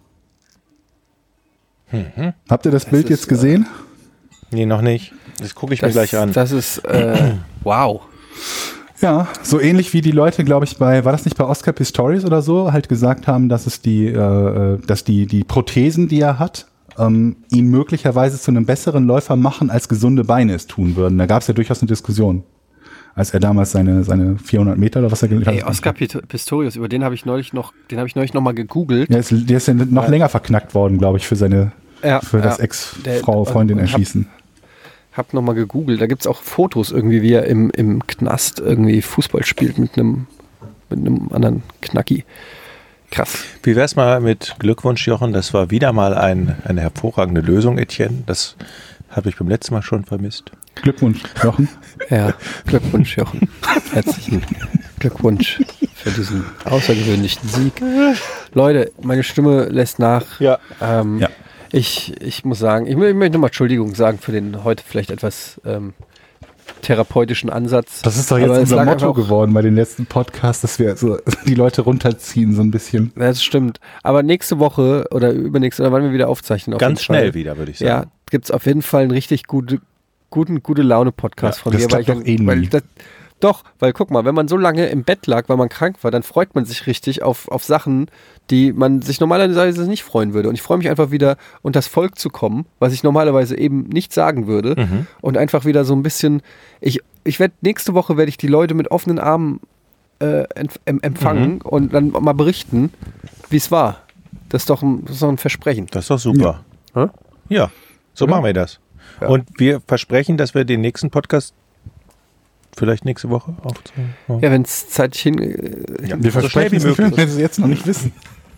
Mhm. Habt ihr das, das Bild ist, jetzt gesehen? Nee, noch nicht. Das gucke ich das, mir gleich an. Das ist, äh, wow. Ja, so ähnlich wie die Leute, glaube ich, bei, war das nicht bei Oscar Pistorius oder so, halt gesagt haben, dass es die, äh, dass die, die Prothesen, die er hat, ähm, ihn möglicherweise zu einem besseren Läufer machen, als gesunde Beine es tun würden. Da gab es ja durchaus eine Diskussion, als er damals seine, seine vierhundert Meter oder was er gelaufen hat. Ey, Oscar Pistorius, über den habe ich neulich noch, den habe ich neulich noch mal gegoogelt. Der ist, der ist ja noch ja. länger verknackt worden, glaube ich, für seine, ja, für das ja. Ex-Frau, Freundin hab, erschießen. Hab noch mal gegoogelt, da gibt's auch Fotos irgendwie, wie er im, im Knast irgendwie Fußball spielt mit einem, mit einem anderen Knacki. Krass. Wie wär's mal mit Glückwunsch, Jochen? Das war wieder mal ein, eine hervorragende Lösung, Etienne. Das habe ich beim letzten Mal schon vermisst. Glückwunsch, Jochen. Ja, Glückwunsch, Jochen. Herzlichen Glückwunsch für diesen außergewöhnlichen Sieg. Leute, meine Stimme lässt nach. Ja. Ähm, ja. Ich, ich muss sagen, ich, ich möchte nochmal Entschuldigung sagen für den heute vielleicht etwas ähm, therapeutischen Ansatz. Das ist doch jetzt Aber unser Motto geworden bei den letzten Podcasts, dass wir so die Leute runterziehen so ein bisschen. Das stimmt. Aber nächste Woche oder übernächste, oder wann wir wieder aufzeichnen. Auf Ganz schnell Fall, wieder, würde ich sagen. Ja, gibt es auf jeden Fall einen richtig gute, guten, gute Laune-Podcast ja, von das mir. Weil ich, doch, eh weil das, doch, weil guck mal, wenn man so lange im Bett lag, weil man krank war, dann freut man sich richtig auf, auf Sachen, die man sich normalerweise nicht freuen würde. Und ich freue mich einfach wieder, unters Volk zu kommen, was ich normalerweise eben nicht sagen würde. Mhm. Und einfach wieder so ein bisschen, ich, ich werde, nächste Woche werde ich die Leute mit offenen Armen äh, empfangen mhm. und dann mal berichten, wie es war. Das ist doch ein, das ist doch ein Versprechen. Das ist doch super. Ja, ja so Oder? machen wir das. Ja. Und wir versprechen, dass wir den nächsten Podcast vielleicht nächste Woche aufzeichnen. Oh. Ja, wenn es zeitlich hin... Ja, wir so versprechen es, wenn wir es jetzt noch nicht wissen.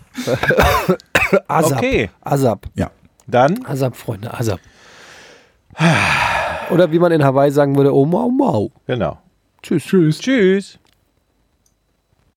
ASAP. Okay. ASAP. Ja. Dann? ASAP, Freunde, ASAP. Oder wie man in Hawaii sagen würde, oh mau mau. Genau. Tschüss. Tschüss. Tschüss.